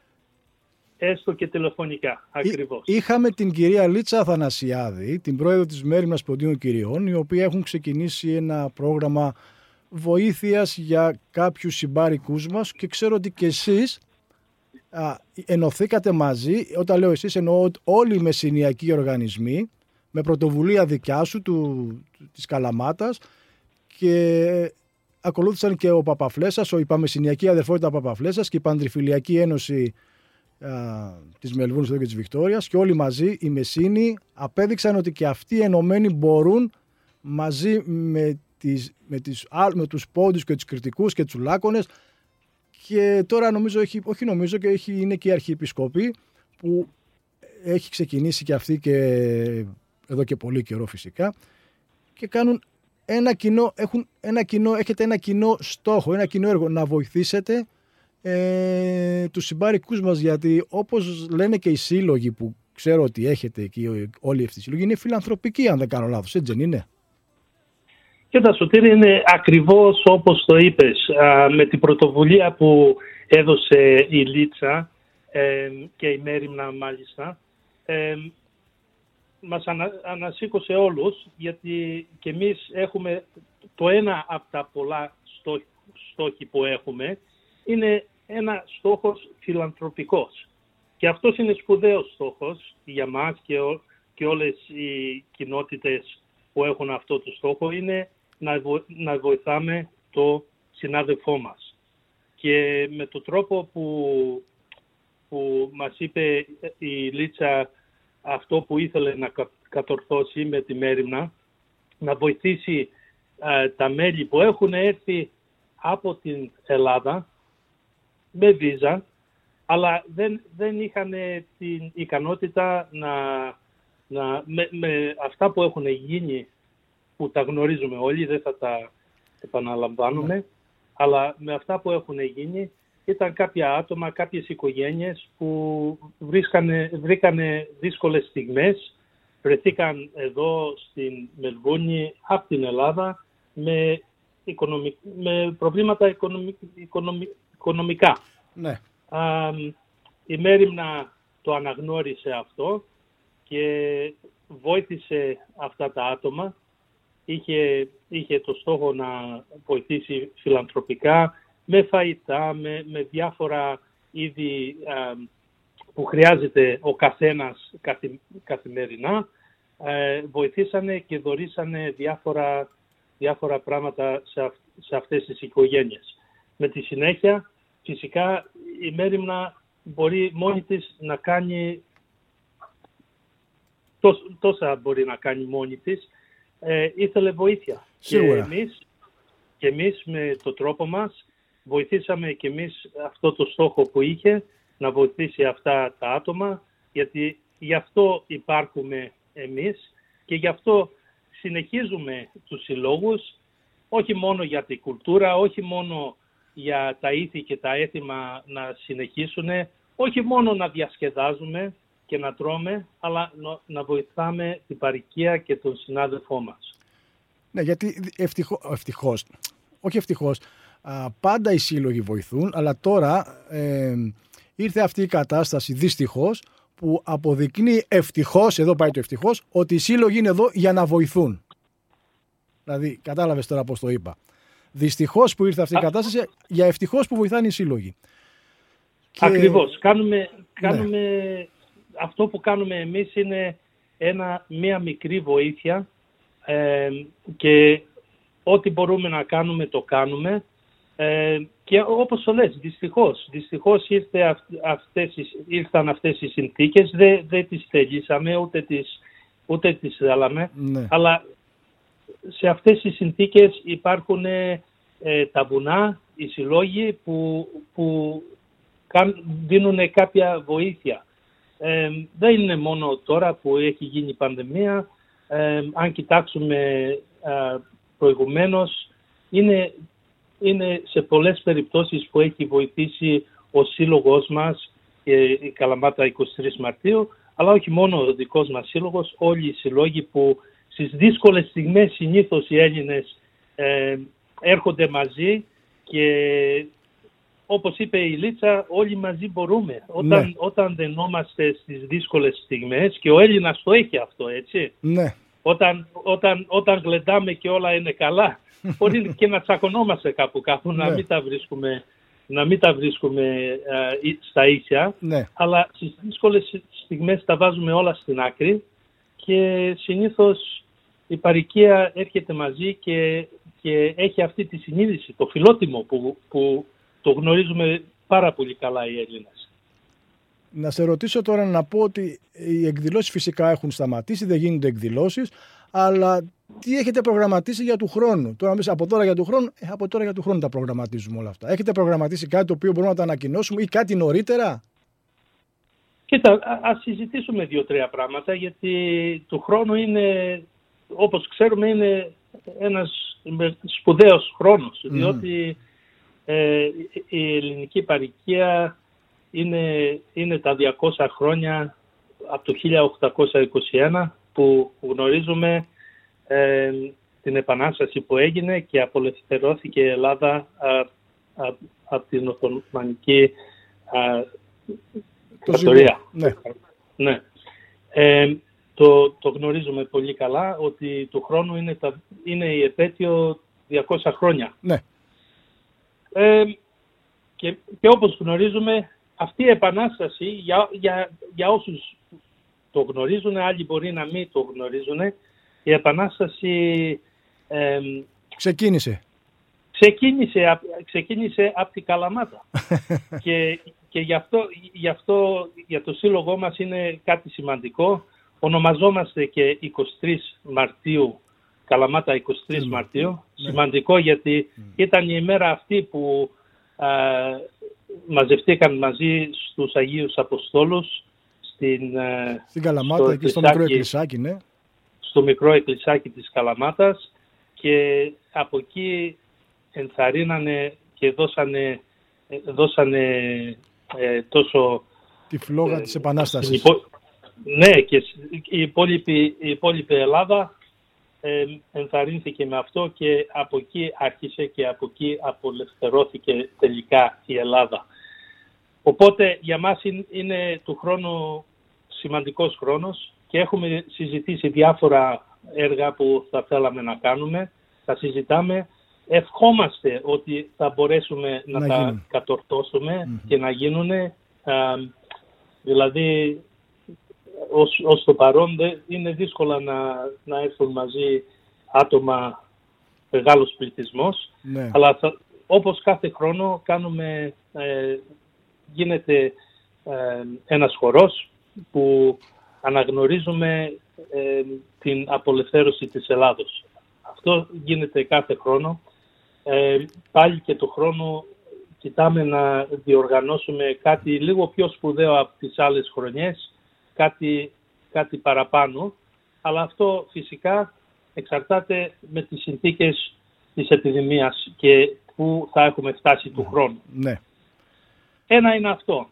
Έστω και τηλεφωνικά, ακριβώς. Είχαμε την κυρία Λίτσα Αθανασιάδη, την πρόεδρο της Μέριμνας Ποντίων Κυριών, οι οποίοι έχουν ξεκινήσει ένα πρόγραμμα βοήθειας για κάποιους συμπάρικούς μας και ξέρω ότι και εσείς α, ενωθήκατε μαζί. Όταν λέω εσείς εννοώ όλοι οι μεσηνιακοί οργανισμοί με πρωτοβουλία δικιά σου του, της Καλαμάτας και ακολούθησαν και ο Παπαφλέσας, η Παμεσηνιακή Αδερφότητα Παπαφλέσας και η Παντριφυλιακή Ένωση Uh, της Μελβούρνης και της Βικτόριας και όλοι μαζί οι Μεσίνοι απέδειξαν ότι και αυτοί οι ενωμένοι μπορούν μαζί με, τις, με, τις, με τους πόντους και τους κριτικούς και τους λάκωνες και τώρα νομίζω, έχει, όχι νομίζω και έχει, είναι και η Αρχιεπισκοπή που έχει ξεκινήσει και αυτή και εδώ και πολύ καιρό φυσικά και κάνουν ένα κοινό, έχουν ένα κοινό, έχετε ένα κοινό στόχο, ένα κοινό έργο να βοηθήσετε Ε, τους συμπάρικούς μας, γιατί όπως λένε και οι σύλλογοι που ξέρω ότι έχετε εκεί όλοι αυτοί οι σύλλογοι είναι φιλανθρωπικοί, αν δεν κάνω λάθος, έτσι δεν είναι? Κοίτα Σωτήρη, είναι ακριβώς όπως το είπες, α, με την πρωτοβουλία που έδωσε η Λίτσα ε, και η Μέριμνα μάλιστα ε, μας ανα, ανασήκωσε όλους, γιατί και εμείς έχουμε το ένα από τα πολλά στόχοι, στόχοι που έχουμε είναι ένα στόχος φιλανθρωπικός. Και αυτός είναι σπουδαίος στόχος για μας και, ό, και όλες οι κοινότητες που έχουν αυτό το στόχο, είναι να, βο, να βοηθάμε το συνάδελφό μας. Και με τον τρόπο που, που μας είπε η Λίτσα αυτό που ήθελε να κατορθώσει με τη Μέριμνα, να βοηθήσει ε, τα μέλη που έχουν έρθει από την Ελλάδα με βίζα, αλλά δεν, δεν είχαν την ικανότητα να, να με, με αυτά που έχουν γίνει, που τα γνωρίζουμε όλοι, δεν θα τα επαναλαμβάνουμε, mm. αλλά με αυτά που έχουν γίνει ήταν κάποια άτομα, κάποιες οικογένειες που βρίσκανε, βρήκανε δύσκολες στιγμές, βρεθήκαν εδώ στην Μελβούρνη από την Ελλάδα με, οικονομικ, με προβλήματα οικονομικ, οικονομικ, οικονομικά. Ναι. Α, η Μέριμνα το αναγνώρισε αυτό και βοήθησε αυτά τα άτομα. Είχε, είχε το στόχο να βοηθήσει φιλανθρωπικά με φαΐτά, με, με διάφορα είδη α, που χρειάζεται ο καθένας καθη, καθημερινά. Ε, βοηθήσανε και δωρήσανε διάφορα, διάφορα πράγματα σε, αυ, σε αυτές τις οικογένειες. Με τη συνέχεια, φυσικά, η Μέριμνα μπορεί μόνη της να κάνει, τόσα μπορεί να κάνει μόνη της, ε, ήθελε βοήθεια. Σίγουρα. Και εμείς, και εμείς με τον τρόπο μας βοηθήσαμε και εμείς αυτό το στόχο που είχε, να βοηθήσει αυτά τα άτομα, γιατί γι' αυτό υπάρχουμε εμείς και γι' αυτό συνεχίζουμε τους συλλόγους, όχι μόνο για την κουλτούρα, όχι μόνο για τα ήθη και τα έθιμα να συνεχίσουν, όχι μόνο να διασκεδάζουμε και να τρώμε, αλλά να βοηθάμε την παροικία και τον συνάδελφό μας. Ναι, γιατί ευτυχώς, ευτυχώς όχι ευτυχώς, α, πάντα οι σύλλογοι βοηθούν, αλλά τώρα ε, ήρθε αυτή η κατάσταση δυστυχώς που αποδεικνύει ευτυχώς, εδώ πάει το ευτυχώς, ότι οι σύλλογοι είναι εδώ για να βοηθούν. Δηλαδή, κατάλαβες τώρα πώς το είπα. Δυστυχώς που ήρθε αυτή η κατάσταση, για ευτυχώς που βοηθάνε οι σύλλογοι. Και... Ακριβώς. Κάνουμε, κάνουμε, ναι. Αυτό που κάνουμε εμείς είναι ένα, μία μικρή βοήθεια ε, και ό,τι μπορούμε να κάνουμε το κάνουμε. Ε, και όπως το λες, δυστυχώς, δυστυχώς ήρθε αυ, αυτές, ήρθαν αυτές οι συνθήκες, δεν δε τις θελήσαμε, ούτε τις, ούτε τις θέλαμε, ναι. αλλά σε αυτές τις συνθήκες υπάρχουν ε, τα βουνά, οι συλλόγοι που, που καν, δίνουν κάποια βοήθεια. Ε, δεν είναι μόνο τώρα που έχει γίνει η πανδημία, ε, αν κοιτάξουμε ε, προηγουμένως, είναι, είναι σε πολλές περιπτώσεις που έχει βοηθήσει ο σύλλογος μας και η Καλαμάτα είκοσι τρεις Μαρτίου, αλλά όχι μόνο ο δικός μας σύλλογος, όλοι οι συλλόγοι που στις δύσκολες στιγμές συνήθως οι Έλληνες ε, έρχονται μαζί και όπως είπε η Λίτσα, όλοι μαζί μπορούμε. Όταν, ναι. όταν δενόμαστε στις δύσκολες στιγμές, και ο Έλληνας το έχει αυτό, έτσι. Ναι. Όταν, όταν, όταν γλεντάμε και όλα είναι καλά, μπορεί και να τσακωνόμαστε κάπου κάπου, ναι. να μην τα βρίσκουμε, να μην τα βρίσκουμε uh, στα ίσια, ναι. αλλά στις δύσκολες στιγμές τα βάζουμε όλα στην άκρη και συνήθως η παροικία έρχεται μαζί και, και έχει αυτή τη συνείδηση, το φιλότιμο που, που το γνωρίζουμε πάρα πολύ καλά οι Έλληνες. Να σε ρωτήσω τώρα, να πω ότι οι εκδηλώσεις φυσικά έχουν σταματήσει, δεν γίνονται εκδηλώσεις, αλλά τι έχετε προγραμματίσει για του χρόνου? Τώρα μέσα από τώρα για του χρόνου, ε, από τώρα για του χρόνου τα προγραμματίζουμε όλα αυτά. Έχετε προγραμματίσει κάτι το οποίο μπορούμε να τα ανακοινώσουμε ή κάτι νωρίτερα? Κοίτα, ας συζητήσουμε δύο-τρία πράγματα, γιατί του χρόνου είναι, όπως ξέρουμε, είναι ένας σπουδαίος χρόνος, mm. διότι ε, η ελληνική παροικία είναι, είναι τα διακόσια χρόνια από το χίλια οκτακόσια είκοσι ένα που γνωρίζουμε ε, την επανάσταση που έγινε και απελευθερώθηκε η Ελλάδα από την Οθωμανική ιστορία. Ναι. Ναι. Ε, το, το γνωρίζουμε πολύ καλά ότι του χρόνου είναι, τα, είναι η επέτειο διακόσια χρόνια. Ναι. Ε, και, και όπως γνωρίζουμε, αυτή η επανάσταση για, για, για όσους το γνωρίζουν, άλλοι μπορεί να μην το γνωρίζουν, η επανάσταση ε, ξεκίνησε. Ξεκίνησε, ξεκίνησε από την Καλαμάτα και, και γι, αυτό, γι' αυτό για το σύλλογό μας είναι κάτι σημαντικό. Ονομαζόμαστε και είκοσι τρεις Μαρτίου Καλαμάτα εικοστή τρίτη Mm. Μαρτίου. Mm. Σημαντικό γιατί mm. ήταν η ημέρα αυτή που α, μαζευτήκαν μαζί στους Αγίους Αποστόλους στην, στην Καλαμάτα, στο, εκεί στο μικρό εκκλησάκι, ναι. Στο μικρό εκκλησάκι της Καλαμάτας, και από εκεί ενθαρρύνανε και δώσανε, δώσανε ε, τόσο... Τη φλόγα ε, της Επανάστασης. Υπο... Ναι, και η υπόλοιπη, η υπόλοιπη Ελλάδα ε, ενθαρρύνθηκε με αυτό, και από εκεί άρχισε και από εκεί απολευθερώθηκε τελικά η Ελλάδα. Οπότε για μας είναι, είναι του χρόνου σημαντικός χρόνος, και έχουμε συζητήσει διάφορα έργα που θα θέλαμε να κάνουμε. Θα συζητάμε. Ευχόμαστε ότι θα μπορέσουμε να, να τα γίνουν. κατορθώσουμε mm-hmm. και να γίνουν. Δηλαδή, ως, ως το παρόν είναι δύσκολα να, να έρθουν μαζί άτομα, μεγάλος πληθυσμός. Ναι. Αλλά θα, όπως κάθε χρόνο κάνουμε, ε, γίνεται ε, ένας χορός που αναγνωρίζουμε ε, την απολευθέρωση της Ελλάδος. Αυτό γίνεται κάθε χρόνο. Ε, πάλι και το χρόνο κοιτάμε να διοργανώσουμε κάτι λίγο πιο σπουδαίο από τις άλλες χρονιές, κάτι, κάτι παραπάνω, αλλά αυτό φυσικά εξαρτάται με τις συνθήκες της επιδημίας και που θα έχουμε φτάσει του χρόνου. Ναι. Ένα είναι αυτό.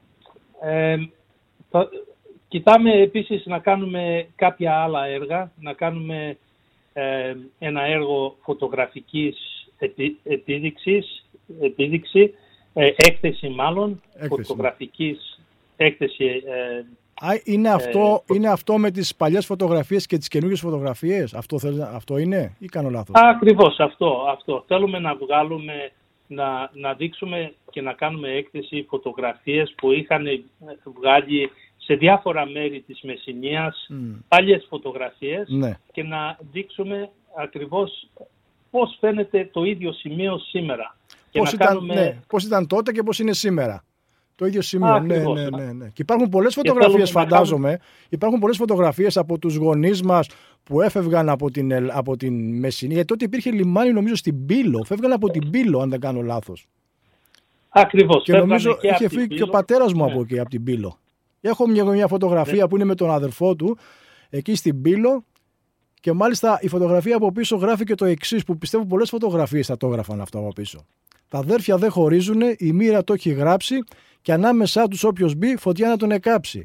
Ε, θα, κοιτάμε επίσης να κάνουμε κάποια άλλα έργα, να κάνουμε ε, ένα έργο φωτογραφικής επί, επίδειξης, επίδειξη, ε, έκθεση μάλλον, έκθεση. φωτογραφικής έκθεση. Ε, Α, είναι, αυτό, ε, είναι αυτό με τις παλιές φωτογραφίες και τις καινούργιες φωτογραφίες, αυτό, θέλ, αυτό είναι ή κάνω λάθος? Ακριβώς αυτό, αυτό. Θέλουμε να βγάλουμε, να, να δείξουμε και να κάνουμε έκθεση φωτογραφίες που είχαν βγάλει σε διάφορα μέρη της Μεσσηνίας, mm. παλιές φωτογραφίες, ναι. και να δείξουμε ακριβώς πώς φαίνεται το ίδιο σημείο σήμερα. Και πώς, να ήταν, κάνουμε... ναι, πώς ήταν τότε και πώς είναι σήμερα. Το ίδιο σημείο, ναι, ναι, ναι, ναι. Και υπάρχουν πολλές φωτογραφίες, φαντάζομαι, κάνουμε... υπάρχουν πολλές φωτογραφίες από τους γονείς μας που έφευγαν από την, από την Μεσσηνία. Γιατί τότε υπήρχε λιμάνι, νομίζω, στην Πύλο. Φεύγαν από την Πύλο, αν δεν κάνω λάθος. Ακριβώς. Και νομίζω και είχε φύγει και ο πατέρας μου, ναι, από εκεί, από την Πύλο. Έχω μια, μια φωτογραφία, ναι, που είναι με τον αδερφό του, εκεί στην Πύλο. Και μάλιστα η φωτογραφία από πίσω γράφει και το εξής, που πιστεύω πολλές φωτογραφίες θα το έγραφαν αυτό από πίσω. Τα αδέρφια δεν χωρίζουν, η μοίρα το έχει γράψει, και ανάμεσά τους όποιος μπει, φωτιά να τον εκάψει.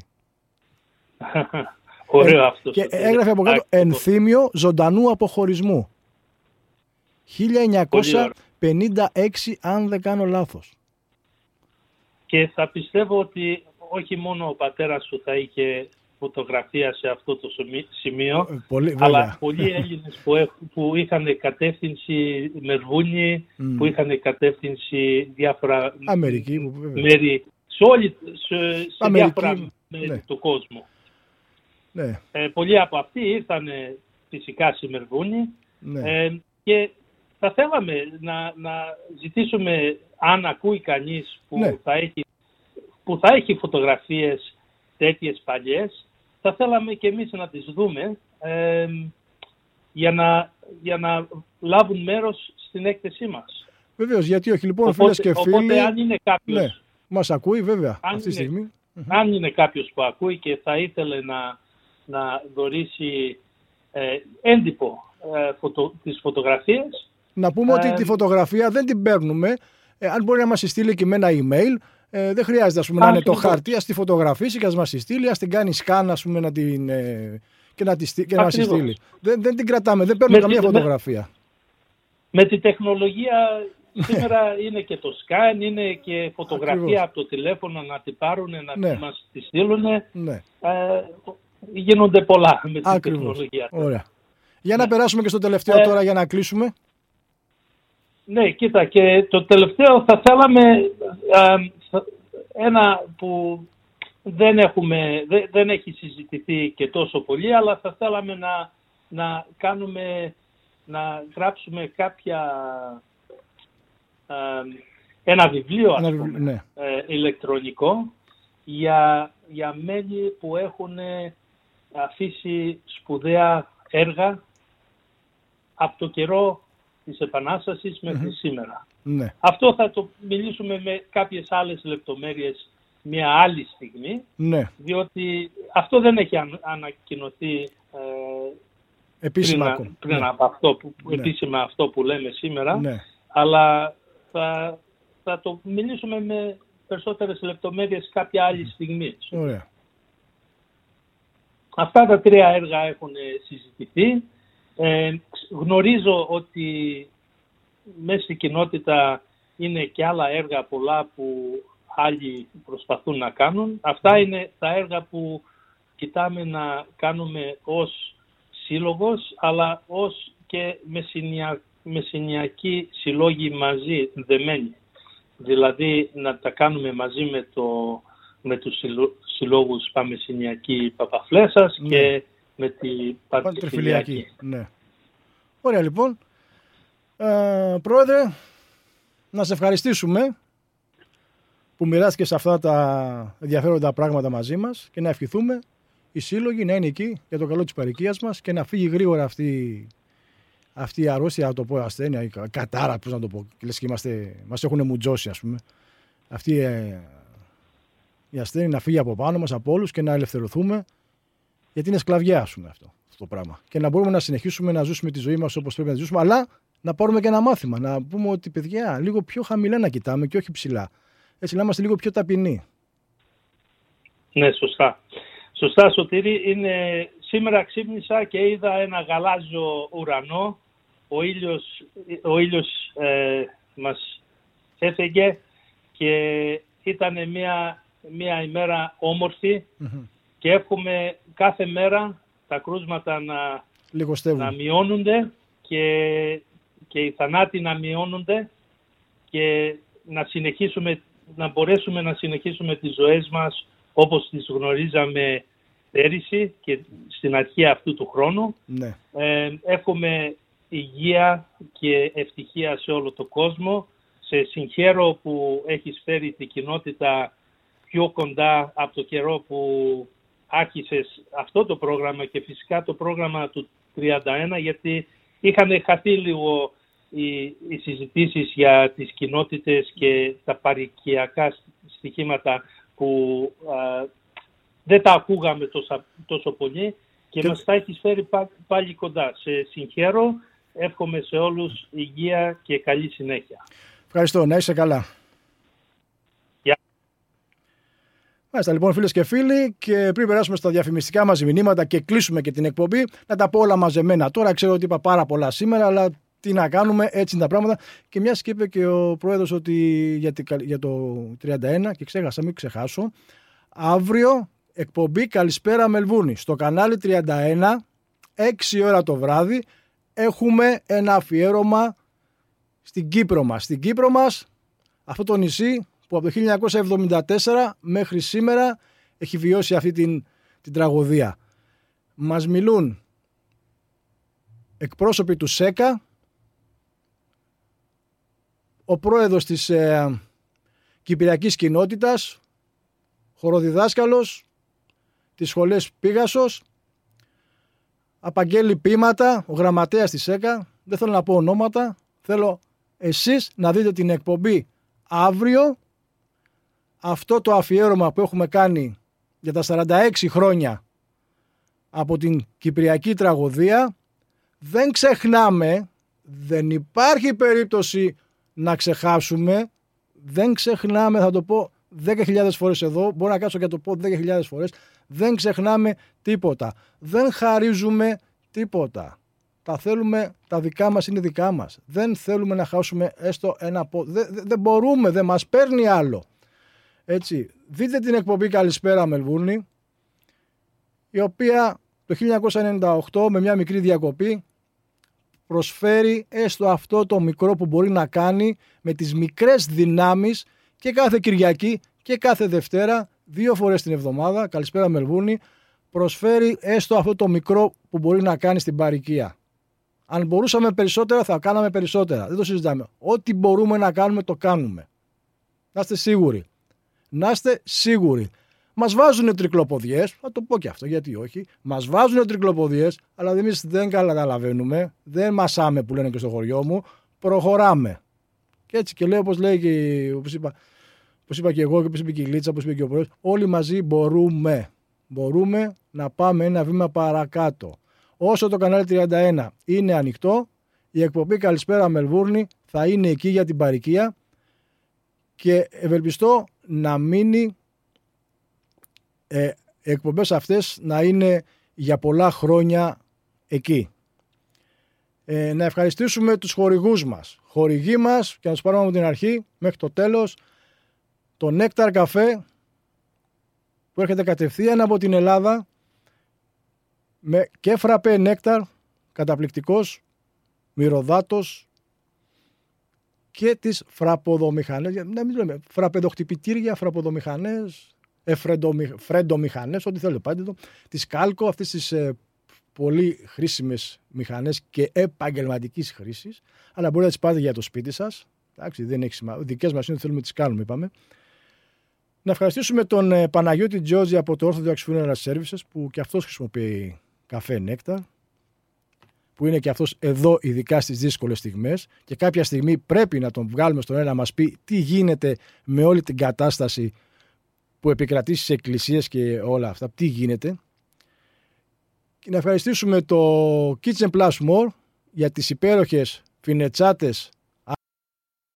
Ωραίο αυτό. Και έγραφε από κάτω ενθύμιο ζωντανού αποχωρισμού. χίλια εννιακόσια πενήντα έξι, αν δεν κάνω λάθος. Και θα πιστεύω ότι όχι μόνο ο πατέρας σου θα είχε φωτογραφία σε αυτό το σημείο, πολύ, αλλά πολλοί Έλληνες που, έχ, που είχαν κατεύθυνση Μερβούνι, mm. που είχαν κατεύθυνση διάφορα Αμερική, μέρη, σε, όλη, σε, σε Αμερική, διάφορα μέρη, ναι, του κόσμου. Ναι. Ε, πολλοί από αυτοί ήρθαν φυσικά σε Μερβούνι, ναι, ε, και θα θέλαμε να, να ζητήσουμε, αν ακούει κανείς που, ναι, θα έχει, που θα έχει φωτογραφίες τέτοιες παλιές, θα θέλαμε και εμείς να τις δούμε, ε, για, να, για να λάβουν μέρος στην έκθεσή μας. Βεβαίως, γιατί όχι, λοιπόν, οπότε, φίλες και φίλοι. Οπότε αν είναι κάποιος, ναι, μας ακούει, βέβαια, αν αυτή τη είναι, στιγμή. Αν είναι κάποιος που ακούει και θα ήθελε να, να δωρήσει ε, έντυπο ε, φωτο, τις φωτογραφίες. Να πούμε ε, ότι τη φωτογραφία δεν την παίρνουμε, ε, αν μπορεί να μας στείλει και με ένα email. Ε, δεν χρειάζεται, ας πούμε, να είναι το χαρτί, ας τη φωτογραφίσει και ας μας τη στείλει, ας την κάνει σκάν, ας πούμε, να την, ε, και να, τη, και να μας τη στείλει. Δεν, δεν την κρατάμε, δεν παίρνουμε καμία τη, φωτογραφία. Με, με τη τεχνολογία σήμερα είναι και το σκάν, είναι και φωτογραφία. Ακριβώς. Από το τηλέφωνο να την πάρουν, να, ναι, μας τη στείλουν. Ναι. Ε, γίνονται πολλά με τη Ακριβώς. τεχνολογία. Ωραία. Για να, ναι, περάσουμε και στο τελευταίο ε, τώρα για να κλείσουμε. Ναι, κοίτα, και το τελευταίο θα θέλαμε ε, ένα που δεν, έχουμε, δεν, δεν έχει συζητηθεί και τόσο πολύ, αλλά θα θέλαμε να, να κάνουμε, να γράψουμε κάποια, ε, ένα βιβλίο, ας πούμε, ναι, ε, ηλεκτρονικό για, για μέλη που έχουν αφήσει σπουδαία έργα από το καιρό της Επανάστασης μέχρι Mm-hmm. σήμερα. Ναι. Αυτό θα το μιλήσουμε με κάποιες άλλες λεπτομέρειες μια άλλη στιγμή, ναι. διότι αυτό δεν έχει αν, ανακοινωθεί ε, επίσημα, πριν, πριν ναι. από αυτό που, ναι. επίσημα αυτό που λέμε σήμερα, ναι. αλλά θα, θα το μιλήσουμε με περισσότερες λεπτομέρειες κάποια άλλη στιγμή. Ωραία. Αυτά τα τρία έργα έχουν συζητηθεί. Ε, γνωρίζω ότι μέσα στην κοινότητα είναι και άλλα έργα πολλά που άλλοι προσπαθούν να κάνουν. Αυτά είναι τα έργα που κοιτάμε να κάνουμε ως σύλλογος, αλλά ως και μεσηνιακοί συλλόγοι μαζί δεμένοι. Δηλαδή να τα κάνουμε μαζί με, το, με τους συλλόγους Παμεσηνιακή Παπαφλέσσας ναι. και με την Πατριφυλιακή. Ναι. Ωραία λοιπόν. Ε, πρόεδρε, να σε ευχαριστήσουμε που μοιράστηκες αυτά τα ενδιαφέροντα πράγματα μαζί μας και να ευχηθούμε οι σύλλογοι να είναι εκεί για το καλό της παροικίας μας και να φύγει γρήγορα αυτή, αυτή η αρρώστια, να το πω ασθένεια, η κατάρα, πώς να το πω, λες και είμαστε, μας έχουν μουτζώσει ας πούμε. Αυτή ε, η ασθένεια να φύγει από πάνω μας, από όλους και να ελευθερωθούμε, γιατί είναι σκλαβιά ας πούμε αυτό, αυτό το πράγμα. Και να μπορούμε να συνεχίσουμε να ζήσουμε τη ζωή μας όπως πρέπει να τη ζήσουμε, αλλά να πάρουμε και ένα μάθημα, να πούμε ότι παιδιά λίγο πιο χαμηλά να κοιτάμε και όχι ψηλά. Έτσι να είμαστε λίγο πιο ταπεινοί. Ναι, σωστά. Σωστά, Σωτήρη. Είναι... Σήμερα ξύπνησα και είδα ένα γαλάζιο ουρανό. Ο ήλιος, ο ήλιος ε, μας έφεγε και ήταν μια, μια ημέρα όμορφη mm-hmm. και εύχομαι κάθε μέρα τα κρούσματα να, να μειώνονται και, και οι θανάτοι να μειώνονται και να συνεχίσουμε να μπορέσουμε να συνεχίσουμε τις ζωές μας όπως τις γνωρίζαμε πέρυσι και στην αρχή αυτού του χρόνου. Ναι. Ε, εύχομαι υγεία και ευτυχία σε όλο τον κόσμο. Σε συγχαίρω που έχεις φέρει την κοινότητα πιο κοντά από το καιρό που άρχισες αυτό το πρόγραμμα και φυσικά το πρόγραμμα του τριάντα ένα, γιατί είχαν χαθεί λίγο οι, οι συζητήσεις για τις κοινότητες και τα παροικιακά στοιχήματα που α, δεν τα ακούγαμε τόσο, τόσο πολύ και, και μας τα έχεις φέρει πά, πάλι κοντά. Σε συγχαίρω, εύχομαι σε όλους υγεία και καλή συνέχεια. Ευχαριστώ, να είσαι καλά. Γεια. Μάλιστα λοιπόν φίλες και φίλοι, και πριν περάσουμε στα διαφημιστικά μας μηνύματα και κλείσουμε και την εκπομπή, να τα πω όλα μαζεμένα. Τώρα ξέρω ότι είπα πάρα πολλά σήμερα, αλλά τι να κάνουμε, έτσι είναι τα πράγματα. Και μιας και είπε και ο πρόεδρος ότι για το τριάντα ένα, και ξέχασα, μην ξεχάσω, αύριο εκπομπή Καλησπέρα Μελβούνι. Στο κανάλι τριάντα ένα, έξι ώρα το βράδυ, έχουμε ένα αφιέρωμα στην Κύπρο μας. Στην Κύπρο μας, αυτό το νησί που από το χίλια εννιακόσια εβδομήντα τέσσερα μέχρι σήμερα έχει βιώσει αυτή την, την τραγωδία. Μας μιλούν εκπρόσωποι του ΣΕΚΑ, ο πρόεδρος της ε, Κυπριακής Κοινότητας, χοροδιδάσκαλος της σχολής Πίγασος, απαγγέλει ποίηματα, ο γραμματέας της ΣΕΚΑ. Δεν θέλω να πω ονόματα, θέλω εσείς να δείτε την εκπομπή αύριο, αυτό το αφιέρωμα που έχουμε κάνει για τα σαράντα έξι χρόνια από την Κυπριακή τραγωδία. Δεν ξεχνάμε, δεν υπάρχει περίπτωση να ξεχάσουμε, δεν ξεχνάμε, θα το πω δέκα χιλιάδες φορές εδώ, μπορώ να κάτσω και να το πω δέκα χιλιάδες φορές, δεν ξεχνάμε τίποτα, δεν χαρίζουμε τίποτα. Τα θέλουμε, τα δικά μας είναι δικά μας. Δεν θέλουμε να χάσουμε έστω ένα πόδι. Δεν, δεν, δεν μπορούμε, δεν μας παίρνει άλλο. Έτσι, δείτε την εκπομπή Καλησπέρα Μελβούνι, η οποία το χίλια εννιακόσια ενενήντα οκτώ με μια μικρή διακοπή προσφέρει έστω αυτό το μικρό που μπορεί να κάνει με τις μικρές δυνάμεις και κάθε Κυριακή και κάθε Δευτέρα, δύο φορές την εβδομάδα, Καλησπέρα Μελβούνι, προσφέρει έστω αυτό το μικρό που μπορεί να κάνει στην παροικία. Αν μπορούσαμε περισσότερα θα κάναμε περισσότερα, δεν το συζητάμε. Ό,τι μπορούμε να κάνουμε το κάνουμε. Να είστε σίγουροι. Να είστε σίγουροι. Μας βάζουν τρικλοποδιές, θα το πω και αυτό, γιατί όχι. Μας βάζουν τρικλοποδιές, αλλά εμείς δεν καταλαβαίνουμε, δεν μασάμε που λένε και στο χωριό μου, προχωράμε. Και έτσι και λέω, όπως λέει και, όπως είπα, όπως είπα και εγώ, και όπως είπε και η Λίτσα, όπως είπε και ο Πρόεδρος, όλοι μαζί μπορούμε. Μπορούμε να πάμε ένα βήμα παρακάτω. Όσο το κανάλι τριάντα ένα είναι ανοιχτό, η εκπομπή Καλησπέρα Μελβούρνη θα είναι εκεί για την παροικία και ευελπιστώ να μείνει ε, εκπομπές αυτές να είναι για πολλά χρόνια εκεί. Ε, να ευχαριστήσουμε τους χορηγούς μας. Χορηγοί μας, και να τους πάρουμε από την αρχή μέχρι το τέλος, το Nectar καφέ που έρχεται κατευθείαν από την Ελλάδα με και φραπέ Nectar, καταπληκτικός, μυρωδάτος, και τις φραποδομηχανές, να μην λέμε φραπεδοχτυπητήρια, φραποδομηχανές, φρεντομηχανές, ό,τι θέλετε πάτε το, τις Κάλκο, αυτές τις ε, πολύ χρήσιμες μηχανές και επαγγελματικής χρήσης, αλλά μπορείτε να τις πάτε για το σπίτι σας. Εντάξει, δεν έχει σημασία. Δικές μας είναι, θέλουμε να τις κάνουμε, είπαμε. Να ευχαριστήσουμε τον ε, Παναγιώτη Τζιόζη από το Orthodox Funeral Services, που και αυτός χρησιμοποιεί καφέ Nectar, που είναι και αυτός εδώ ειδικά στις δύσκολες στιγμές, και κάποια στιγμή πρέπει να τον βγάλουμε στον αέρα να μας πει τι γίνεται με όλη την κατάσταση που επικρατεί στις εκκλησίες και όλα αυτά, τι γίνεται. Και να ευχαριστήσουμε το Kitchen Plus More για τις υπέροχες φινετσάτες